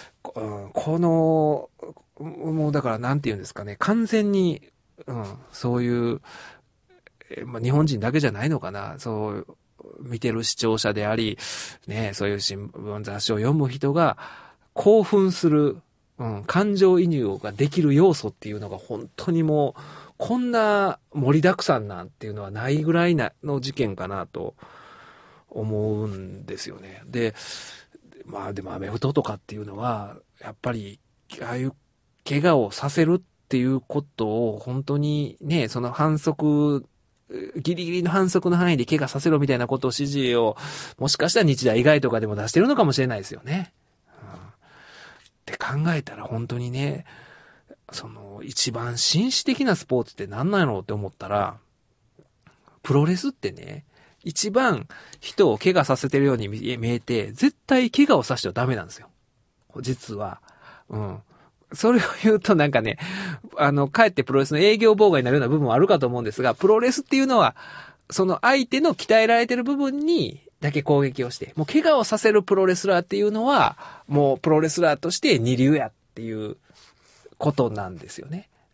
もうだからなんて言うんですかね、完全に、そういう、まあ、日本人だけじゃないのかな、そう見てる視聴者であり、ね、そういう新聞雑誌を読む人が興奮する、感情移入ができる要素っていうのが本当にもう、こんな盛りだくさんなんていうのはないぐらいの事件かなと思うんですよね。で、まあでもアメフトとかっていうのは、やっぱり、ああいう怪我をさせるっていうことを本当にね、その反則、ギリギリの反則の範囲で怪我させろみたいなことを指示を、もしかしたら日大以外とかでも出してるのかもしれないですよね。って考えたら本当にね、一番紳士的なスポーツって何なんやろうって思ったら、プロレスってね、一番人を怪我させてるように見えて、絶対怪我をさせちゃダメなんですよ。実は。それを言うとなんかね、かえってプロレスの営業妨害になるような部分はあるかと思うんですが、プロレスっていうのは、その相手の鍛えられてる部分にだけ攻撃をして、もう怪我をさせるプロレスラーっていうのは、もうプロレスラーとして二流やっていうことなんですよね。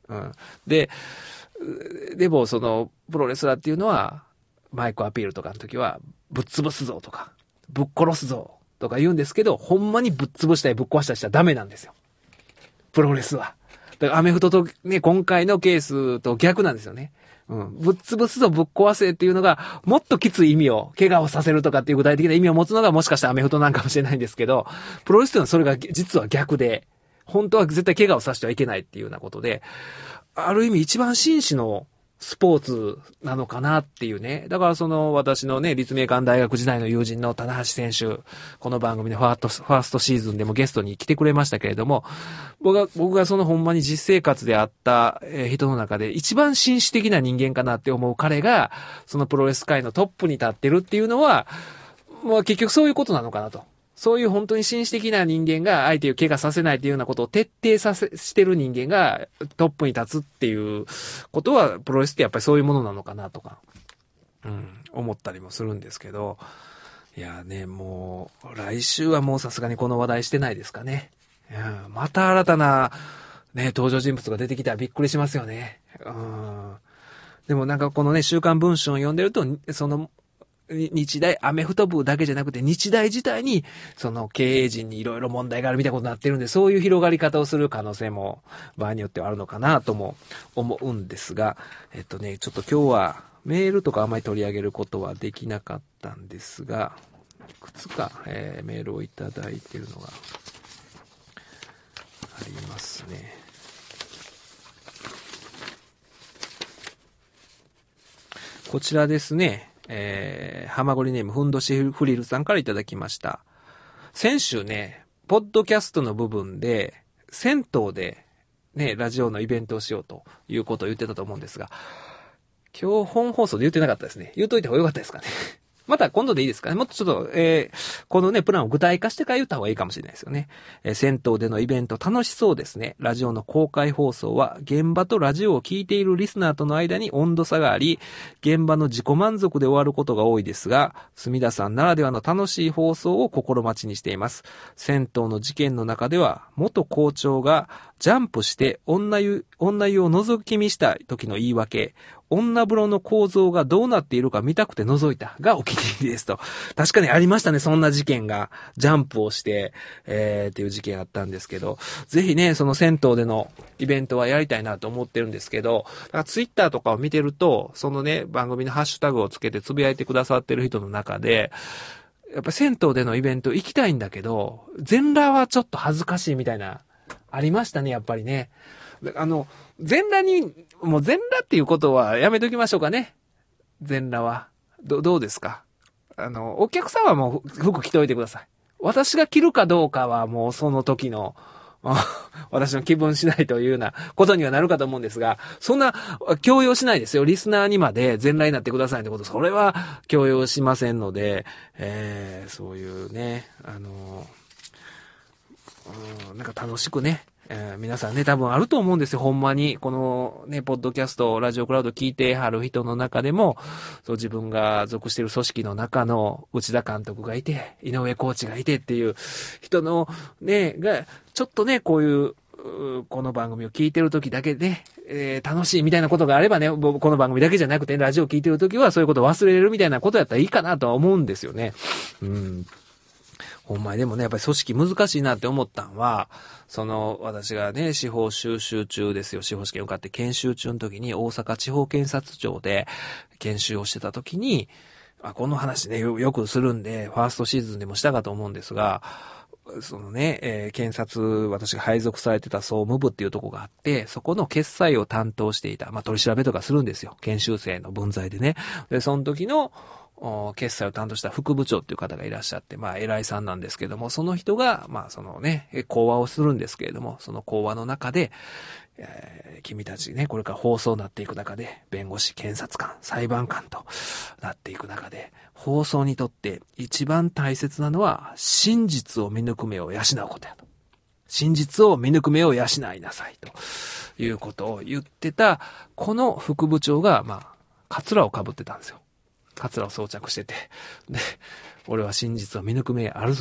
でもその、プロレスラーっていうのは、マイクアピールとかの時は、ぶっ潰すぞとか、ぶっ殺すぞとか言うんですけど、ほんまにぶっ潰したりぶっ壊したりしたらダメなんですよ。プロレスは。だからアメフトとね、今回のケースと逆なんですよね。ぶっ潰すぞぶっ壊せっていうのが、もっときつい意味を、怪我をさせるとかっていう具体的な意味を持つのがもしかしたらアメフトなんかもしれないんですけど、プロレスっていうのはそれが実は逆で、本当は絶対怪我をさせてはいけないっていうようなことで、ある意味一番紳士のスポーツなのかなっていうね。だからその私のね、立命館大学時代の友人の棚橋選手、この番組のファーストシーズンでもゲストに来てくれましたけれども、僕がそのほんまに実生活であった人の中で一番紳士的な人間かなって思う彼が、そのプロレス界のトップに立ってるっていうのは、もう結局そういうことなのかなと。そういう本当に紳士的な人間が相手を怪我させないというようなことを徹底してる人間がトップに立つっていうことは、プロレスってやっぱりそういうものなのかなとか、思ったりもするんですけど、いやね、もう、来週はもうさすがにこの話題してないですかね。また新たな、ね、登場人物が出てきたらびっくりしますよね。でもなんかこのね、週刊文春を読んでると、その、日大アメフト部だけじゃなくて日大自体にその経営陣にいろいろ問題があるみたいなことになってるんで、そういう広がり方をする可能性も場合によってはあるのかなとも思うんですが、ちょっと今日はメールとかあまり取り上げることはできなかったんですが、いくつか、メールをいただいているのがありますね。こちらですね。ハマゴリネームふんどしフリルさんからいただきました。先週ね、ポッドキャストの部分で、銭湯でね、ラジオのイベントをしようということを言ってたと思うんですが、今日本放送で言ってなかったですね。言っといた方がよかったですかね。また今度でいいですかね。もっとちょっと、このね、プランを具体化してから言った方がいいかもしれないですよね。銭湯でのイベント楽しそうですね。ラジオの公開放送は、現場とラジオを聞いているリスナーとの間に温度差があり、現場の自己満足で終わることが多いですが、隅田さんならではの楽しい放送を心待ちにしています。銭湯の事件の中では、元校長がジャンプして女湯を覗き見した時の言い訳、女風呂の構造がどうなっているか見たくて覗いたがお気に入りですと。確かにありましたね、そんな事件が。ジャンプをして、っていう事件あったんですけど、ぜひね、その銭湯でのイベントはやりたいなと思ってるんですけど、ツイッターとかを見てると、そのね、番組のハッシュタグをつけてつぶやいてくださってる人の中で、やっぱ銭湯でのイベント行きたいんだけど、全裸はちょっと恥ずかしいみたいな、ありましたね、やっぱりね。全裸もう全裸っていうことはやめときましょうかね。全裸は。どうですか？お客さんはもう服着といてください。私が着るかどうかはもうその時の、私の気分次第というようなことにはなるかと思うんですが、そんな強要しないですよ。リスナーにまで全裸になってくださいってこと、それは強要しませんので、そういうね、なんか楽しくね、皆さんね、多分あると思うんですよ、ほんまに。このね、ポッドキャスト、ラジオクラウド聞いてはる人の中でも、そう自分が属している組織の中の内田監督がいて、井上コーチがいてっていう人のね、が、ちょっとね、こういう、この番組を聞いてる時だけで、楽しいみたいなことがあればね、この番組だけじゃなくて、ラジオを聞いてる時はそういうことを忘れるみたいなことやったらいいかなとは思うんですよね。ほんまにでもね、やっぱり組織難しいなって思ったんは、私がね、司法修習中ですよ。司法試験受かって研修中の時に大阪地方検察庁で研修をしてた時に、この話ね、よくするんで、ファーストシーズンでもしたかと思うんですが、検察、私が配属されてた総務部っていうとこがあって、そこの決裁を担当していた、取り調べとかするんですよ。研修生の分際でね。で、その時の、決裁を担当した副部長っていう方がいらっしゃって、偉いさんなんですけども、その人が、講話をするんですけれども、その講話の中で、君たちね、これから放送になっていく中で、弁護士、検察官、裁判官となっていく中で、放送にとって一番大切なのは、真実を見抜く目を養うことやと。真実を見抜く目を養いなさいということを言ってた、この副部長が、カツラを被ってたんですよ。カツラを装着してて。で、俺は真実を見抜く目あるぞと。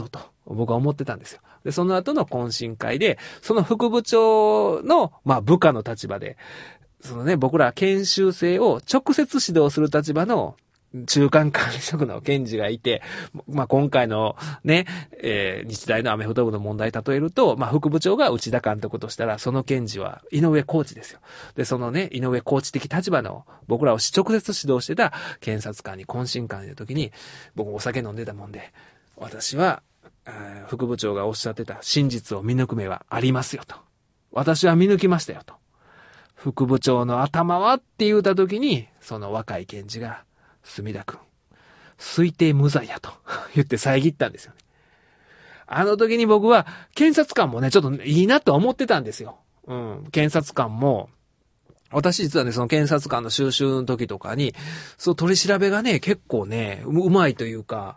僕は思ってたんですよ。で、その後の懇親会で、その副部長の、部下の立場で、そのね、僕ら研修生を直接指導する立場の中間管理職の検事がいて、今回のね、日大のアメフト部の問題例えると、副部長が内田監督としたら、その検事は井上コーチですよ。で、そのね、井上コーチ的立場の僕らを直接指導してた検察官に懇親会の時に、僕お酒飲んでたもんで、私は、副部長がおっしゃってた真実を見抜く目はありますよと。私は見抜きましたよと。副部長の頭はって言うた時に、その若い検事が、墨田くん、推定無罪やと言って遮ったんですよね。あの時に僕は、検察官もね、ちょっといいなと思ってたんですよ。検察官も、私実はね、その検察官の修習の時とかに、そう取り調べがね、結構ね、うまいというか、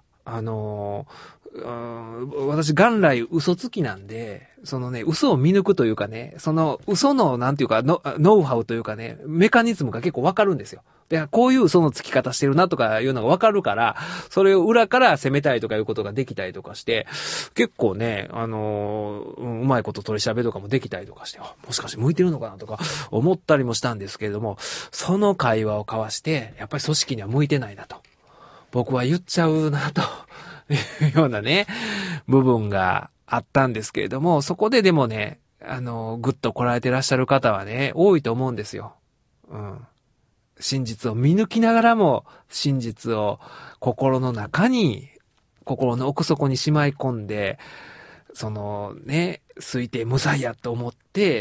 私元来嘘つきなんで、そのね、嘘を見抜くというかね、その嘘のなんていうかノウハウというかね、メカニズムが結構わかるんですよ。で、こういう嘘のつき方してるなとかいうのがわかるから、それを裏から攻めたりとかいうことができたりとかして、結構ね、うまいこと取り調べとかもできたりとかして、もしかして向いてるのかなとか思ったりもしたんですけれども、その会話を交わして、やっぱり組織には向いてないなと。僕は言っちゃうなと。いうようなね、部分があったんですけれども、そこででもね、ぐっと来られてらっしゃる方はね、多いと思うんですよ。真実を見抜きながらも、真実を心の中に、心の奥底にしまい込んで、そのね、推定無罪やと思って、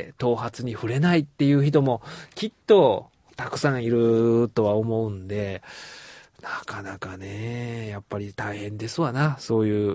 頭髪に触れないっていう人も、きっと、たくさんいるとは思うんで、なかなかね、やっぱり大変ですわな、そういう、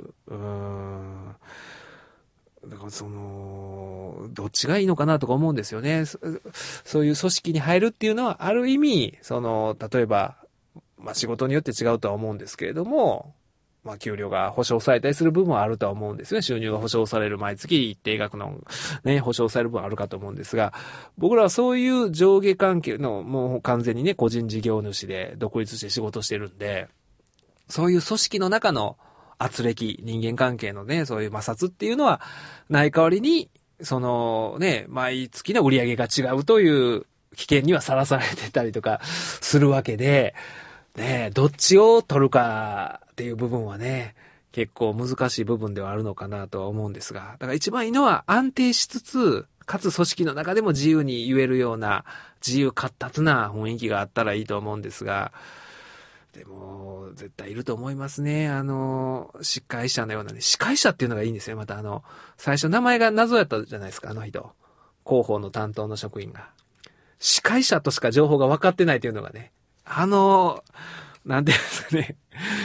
だからどっちがいいのかなとか思うんですよね。そういう組織に入るっていうのは、ある意味、例えば、仕事によって違うとは思うんですけれども、給料が保証されたりする部分はあるとは思うんですよね。収入が保証される毎月一定額のね、保証される部分はあるかと思うんですが、僕らはそういう上下関係の、もう完全にね、個人事業主で独立して仕事してるんで、そういう組織の中の圧力、人間関係のね、そういう摩擦っていうのはない代わりに、毎月の売り上げが違うという危険にはさらされてたりとかするわけで、ね、どっちを取るかっていう部分はね、結構難しい部分ではあるのかなとは思うんですが、だから一番いいのは安定しつつ、かつ組織の中でも自由に言えるような、自由闊達な雰囲気があったらいいと思うんですが、でも、絶対いると思いますね。司会者のようなね、司会者っていうのがいいんですよ。また最初名前が謎やったじゃないですか、あの人。広報の担当の職員が。司会者としか情報が分かってないというのがね、なんていうんですかね。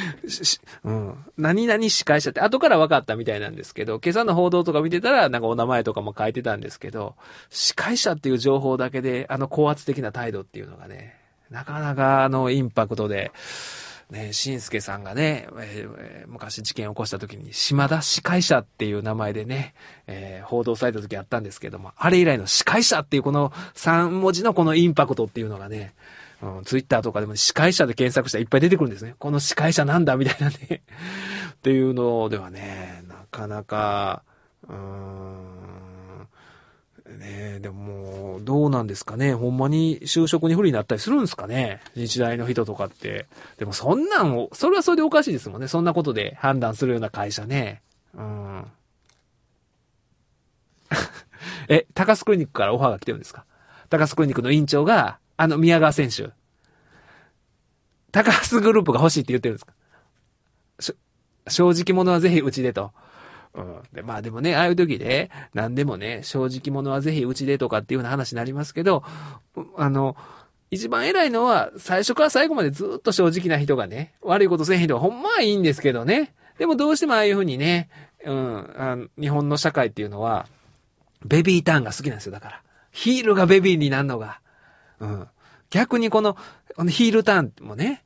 何々司会者って後から分かったみたいなんですけど、今朝の報道とか見てたらなんかお名前とかも書いてたんですけど、司会者っていう情報だけで高圧的な態度っていうのがね、なかなかインパクトで、ね、新助さんがね、昔事件を起こした時に島田司会者っていう名前でね、報道された時あったんですけども、あれ以来の司会者っていうこの3文字のこのインパクトっていうのがね、ツイッターとかでも司会者で検索したらいっぱい出てくるんですね。この司会者なんだみたいなね。っていうのではね、なかなか、ね、でももう、どうなんですかね。ほんまに就職に不利になったりするんですかね。日大の人とかって。でもそんなんを、それはそれでおかしいですもんね。そんなことで判断するような会社ね。高須クリニックからオファーが来てるんですか？高須クリニックの院長が、宮川選手。高須グループが欲しいって言ってるんですか？正直者はぜひうちでと。でもね、ああいう時で、何でもね、正直者はぜひうちでとかっていうような話になりますけど、一番偉いのは、最初から最後までずっと正直な人がね、悪いことせん人はほんまはいいんですけどね。でもどうしてもああいう風にね、日本の社会っていうのは、ベビーターンが好きなんですよ、だから。ヒールがベビーになるのが。逆にこのヒールターンもね、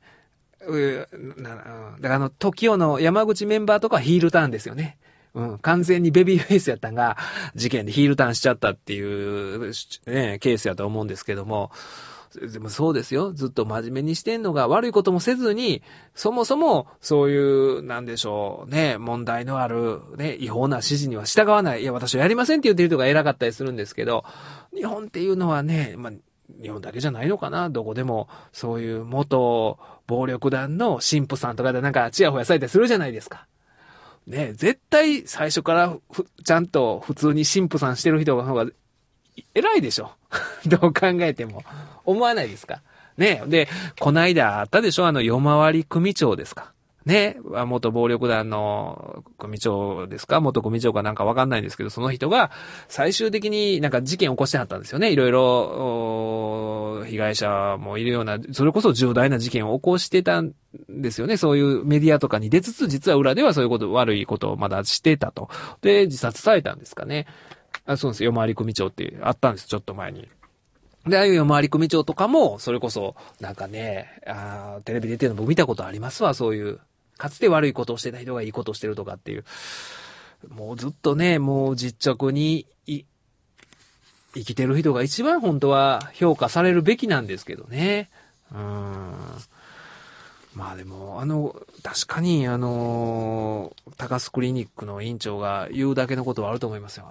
だからTOKIOの山口メンバーとかはヒールターンですよね。完全にベビーフェイスやったんが、事件でヒールターンしちゃったっていう、ね、ケースやと思うんですけども、 でもそうですよ。ずっと真面目にしてんのが悪いこともせずに、そもそもそういう、なんでしょうね、問題のある、ね、違法な指示には従わない。いや、私はやりませんって言ってる人が偉かったりするんですけど、日本っていうのはね、日本だけじゃないのかな、どこでも、そういう元暴力団の神父さんとかでなんかチヤホヤされたりするじゃないですか。ね、絶対最初からちゃんと普通に神父さんしてる人の方が偉いでしょ。どう考えても。思わないですかね。で、こないだあったでしょ、夜回り組長ですか。ね。元暴力団の組長ですか、元組長かなんかわかんないんですけど、その人が最終的になんか事件を起こしてはったんですよね。いろいろ、被害者もいるような、それこそ重大な事件を起こしてたんですよね。そういうメディアとかに出つつ、実は裏ではそういうこと、悪いことをまだしてたと。で、自殺されたんですかね。そうです。夜回り組長ってあったんです、ちょっと前に。で、ああいう夜回り組長とかも、それこそ、なんかね、テレビ出てるの僕見たことありますわ、そういう。かつて悪いことをしてた人がいいことをしてるとかっていう。もうずっとね、もう実直に生きてる人が一番本当は評価されるべきなんですけどね。まあでも、確かに、高須クリニックの院長が言うだけのことはあると思いますよ。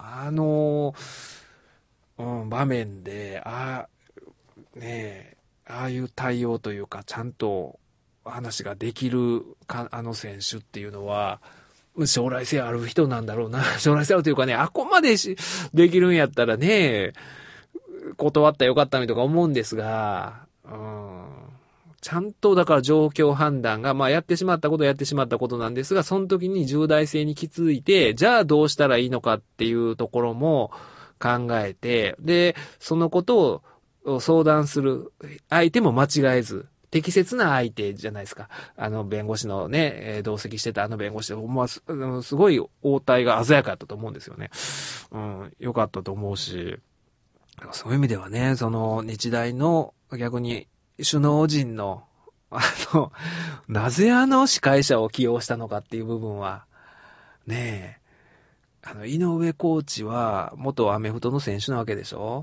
場面で、ねえ、ああいう対応というか、ちゃんと話ができる選手っていうのは、将来性ある人なんだろうな。将来性あるというかね、あこまでできるんやったらね、断ったらよかったのにとか思うんですが、ちゃんとだから状況判断が、やってしまったことなんですが、その時に重大性に気づいて、じゃあどうしたらいいのかっていうところも考えて、で、そのことを相談する相手も間違えず、適切な相手じゃないですか。弁護士のね、同席してた弁護士で、すごい応対が鮮やかだったと思うんですよね。よかったと思うし、そういう意味ではね、その日大の逆に首脳陣の、なぜ司会者を起用したのかっていう部分は、ねえ、井上コーチは元アメフトの選手なわけでしょ？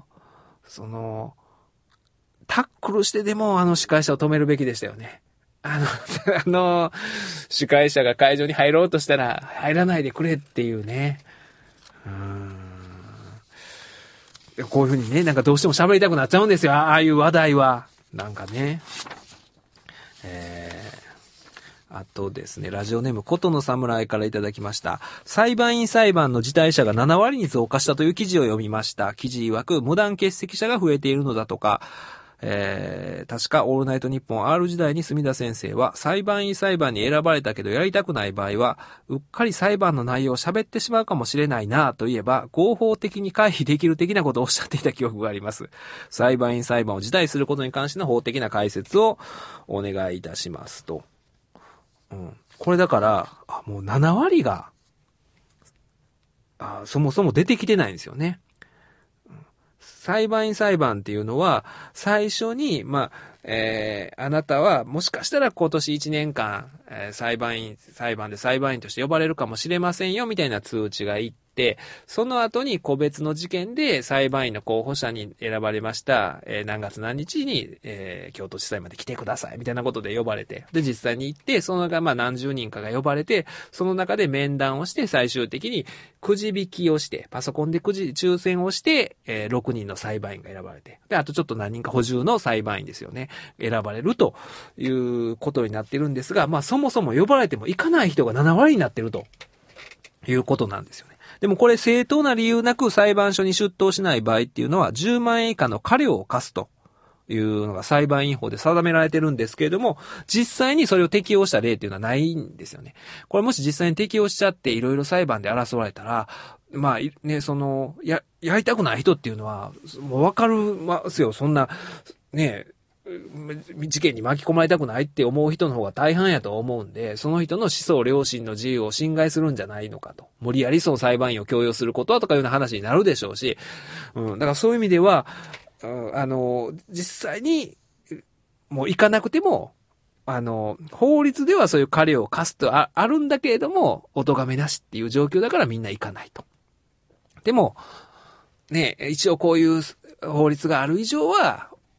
タックルしてでも司会者を止めるべきでしたよね。司会者が会場に入ろうとしたら入らないでくれっていうね。こういうふうにね、なんかどうしても喋りたくなっちゃうんですよ。ああいう話題は。なんかね。あとですね、ラジオネームことの侍からいただきました。裁判員裁判の辞退者が7割に増加したという記事を読みました。記事曰く無断欠席者が増えているのだとか、確かオールナイトニッポン R 時代に墨田先生は裁判員裁判に選ばれたけどやりたくない場合はうっかり裁判の内容を喋ってしまうかもしれないなといえば合法的に回避できる的なことをおっしゃっていた記憶があります。裁判員裁判を辞退することに関しての法的な解説をお願いいたしますと。これだからもう7割がそもそも出てきてないんですよね。裁判員裁判っていうのは、最初に、あなたはもしかしたら今年1年間、裁判員として呼ばれるかもしれませんよ、みたいな通知が行って、その後に個別の事件で裁判員の候補者に選ばれました、何月何日に、京都地裁まで来てください、みたいなことで呼ばれて、で、実際に行って、その中、何十人かが呼ばれて、その中で面談をして、最終的にくじ引きをして、パソコンで抽選をして、6人の裁判員が選ばれて、で、あとちょっと何人か補充の裁判員ですよね。選ばれるということになってるんですが、そもそも呼ばれても行かない人が7割になってるということなんですよね。でもこれ正当な理由なく裁判所に出頭しない場合っていうのは10万円以下の過料を課すというのが裁判員法で定められてるんですけれども、実際にそれを適用した例っていうのはないんですよね。これもし実際に適用しちゃっていろいろ裁判で争われたら、やりたくない人っていうのは、もうわかりますよ。そんな、ね、事件に巻き込まれたくないって思う人の方が大半やと思うんで、その人の思想良心の自由を侵害するんじゃないのかと。無理やりその裁判員を強要することはとかいうような話になるでしょうし、だからそういう意味では、実際に、もう行かなくても、法律ではそういう過料を課すとあるんだけれども、お咎めなしっていう状況だからみんな行かないと。でも、ね、一応こういう法律がある以上は、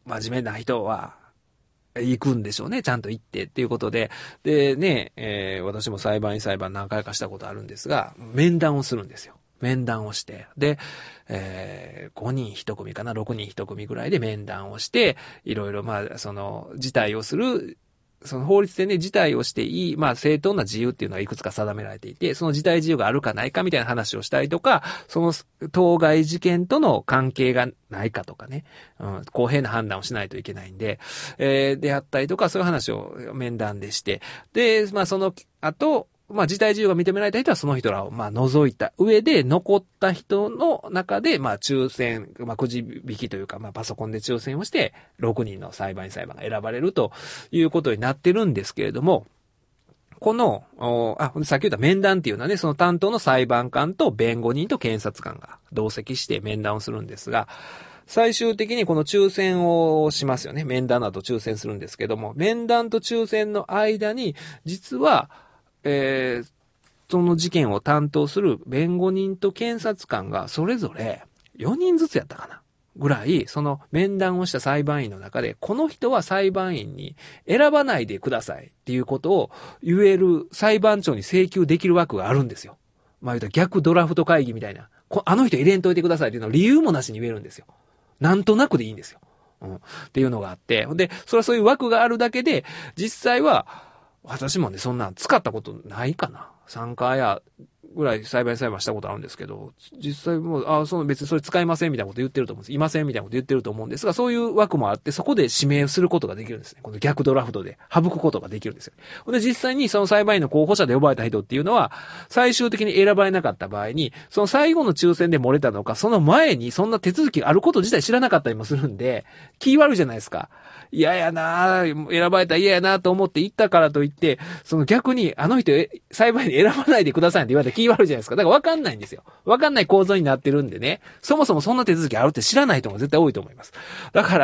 真面目な人は、行くんでしょうね。ちゃんと行ってっていうことで。でね、私も裁判員裁判何回かしたことあるんですが、面談をするんですよ。面談をして。で、5人1組かな、6人1組ぐらいで面談をして、いろいろその、辞退をする、その法律でね、辞退をしていい、正当な自由っていうのはいくつか定められていて、その辞退自由があるかないかみたいな話をしたりとか、その当該事件との関係がないかとかね、公平な判断をしないといけないんで、であったりとか、そういう話を面談でして、で、その後、辞退自由が認められた人はその人らを除いた上で残った人の中で抽選、くじ引きというかパソコンで抽選をして6人の裁判員裁判が選ばれるということになってるんですけれども、この、さっき言った面談っていうのはね、その担当の裁判官と弁護人と検察官が同席して面談をするんですが、最終的にこの抽選をしますよね。面談など抽選するんですけども、面談と抽選の間に実はその事件を担当する弁護人と検察官がそれぞれ4人ずつやったかなぐらい、その面談をした裁判員の中で、この人は裁判員に選ばないでくださいっていうことを言える裁判長に請求できる枠があるんですよ。言うたら逆ドラフト会議みたいな。あの人入れんといてくださいっていうのを理由もなしに言えるんですよ。なんとなくでいいんですよ。っていうのがあって。で、それはそういう枠があるだけで、実際は、私もね、そんなん使ったことないかな。3回やぐらい裁判したことあるんですけど、実際もう、別にそれ使いませんみたいなこと言ってると思うんです。いませんみたいなこと言ってると思うんですが、そういう枠もあって、そこで指名することができるんですね。この逆ドラフトで省くことができるんですよ。で、実際にその裁判員の候補者で呼ばれた人っていうのは、最終的に選ばれなかった場合に、その最後の抽選で漏れたのか、その前にそんな手続きがあること自体知らなかったりもするんで、気悪いじゃないですか。嫌やなぁ、選ばれたら嫌やなと思って行ったからといって、その逆に、あの人、裁判員に選ばないでくださいって言われたら気悪いじゃないですか。だから分かんないんですよ。分かんない構造になってるんでね。そもそもそんな手続きあるって知らない人も絶対多いと思います。だから、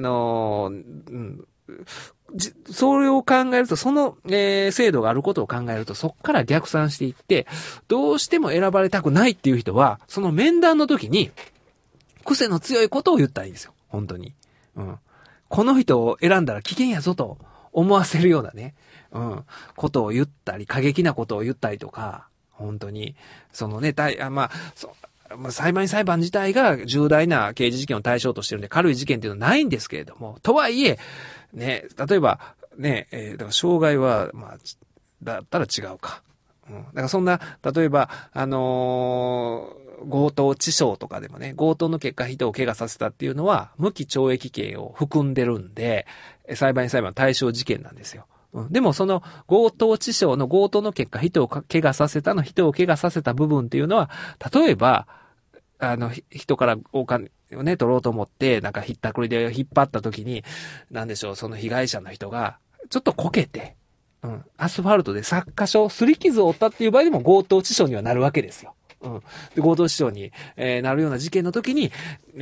それを考えると、その、制度があることを考えると、そこから逆算していって、どうしても選ばれたくないっていう人は、その面談の時に、癖の強いことを言ったらいいんですよ。本当に。この人を選んだら危険やぞと思わせるようなね、ことを言ったり、過激なことを言ったりとか、本当に、そのね、裁判員裁判自体が重大な刑事事件を対象としてるんで、軽い事件っていうのはないんですけれども、とはいえ、ね、例えば、ね、だから傷害は、だったら違うか。だからそんな、例えば、強盗致傷とかでもね、強盗の結果人を怪我させたっていうのは、無期懲役刑を含んでるんで、裁判員裁判対象事件なんですよ。でもその強盗致傷の強盗の結果人を怪我させた部分っていうのは、例えば、人からお金をね、取ろうと思って、なんかひったくりで引っ張った時に、なんでしょう、その被害者の人が、ちょっとこけて、アスファルトで擦り傷を負ったっていう場合でも強盗致傷にはなるわけですよ。で、強盗致傷に、なるような事件の時に、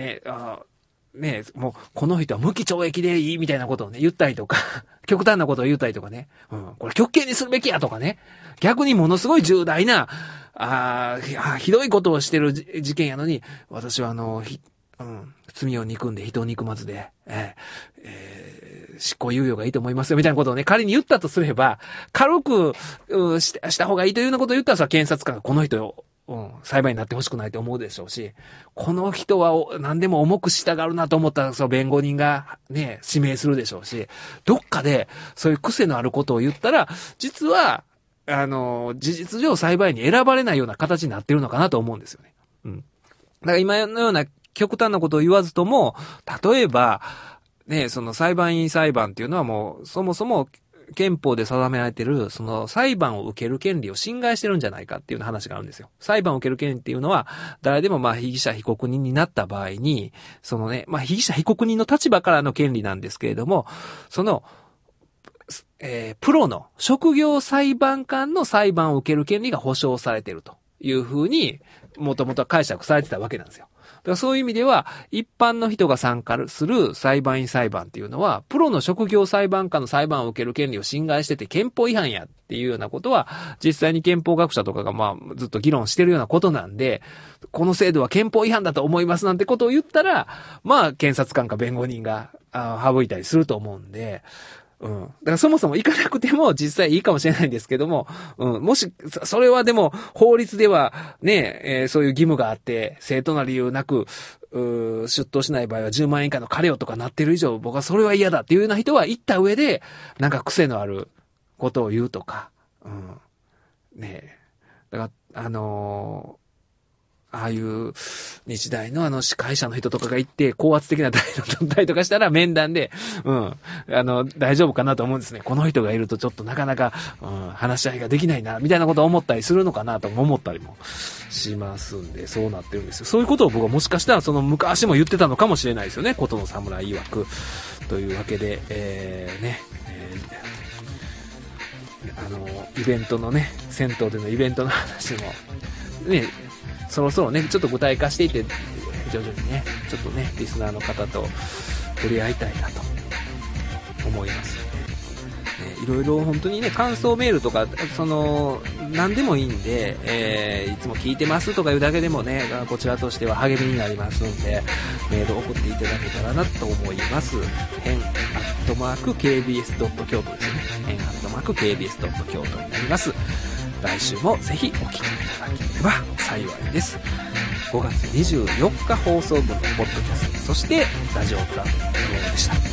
もう、この人は無期懲役でいいみたいなことをね、言ったりとか、極端なことを言ったりとかね、これ極刑にするべきやとかね、逆にものすごい重大な、ひどいことをしてる事件やのに、私は罪を憎んで人を憎まずで、執行猶予がいいと思いますよ、みたいなことをね、仮に言ったとすれば、軽く、した方がいいというようなことを言ったらさ、検察官がこの人を、裁判になってほしくないと思うでしょうし、この人は何でも重く従うなと思ったら、その弁護人がね、指名するでしょうし、どっかでそういう癖のあることを言ったら、実は、事実上裁判員に選ばれないような形になってるのかなと思うんですよね。だから今のような極端なことを言わずとも、例えば、ね、その裁判員裁判っていうのはもう、そもそも、憲法で定められている、その裁判を受ける権利を侵害してるんじゃないかっていう話があるんですよ。裁判を受ける権利っていうのは、誰でも被疑者被告人になった場合に、そのね、被疑者被告人の立場からの権利なんですけれども、その、プロの職業裁判官の裁判を受ける権利が保障されているというふうに、もともとは解釈されてたわけなんですよ。だからそういう意味では、一般の人が参加する裁判員裁判っていうのは、プロの職業裁判官の裁判を受ける権利を侵害してて憲法違反やっていうようなことは、実際に憲法学者とかがずっと議論してるようなことなんで、この制度は憲法違反だと思いますなんてことを言ったら、検察官か弁護人が、 省いたりすると思うんで、だからそもそも行かなくても実際いいかもしれないんですけども、もし、それはでも法律ではね、そういう義務があって、正当な理由なく、出頭しない場合は10万円以下の科料とかなってる以上、僕はそれは嫌だっていうような人は行った上で、なんか癖のあることを言うとか、ねえ。だから、ああいう日大の司会者の人とかが行って高圧的な態度を取ったりとかしたら面談で、大丈夫かなと思うんですね。この人がいるとちょっとなかなか、話し合いができないな、みたいなことを思ったりするのかなと思ったりもしますんで、そうなってるんですよ。そういうことを僕はもしかしたらその昔も言ってたのかもしれないですよね。ことの侍曰く。というわけで、イベントのね、銭湯でのイベントの話も、ね、そろそろね、ちょっと具体化していって、徐々にね、ちょっとね、リスナーの方と触れ合いたいなと思います。いろいろ本当にね、感想メールとか、何でもいいんで、いつも聞いてますとかいうだけでもね、こちらとしては励みになりますので、メールを送っていただけたらなと思います。hen@kbs.kyoto ですよね。hen@kbs.kyoto になります。来週もぜひお聞きいただければ幸いです。5月24日放送分のポッドキャスト、そしてラジオクラウドでした。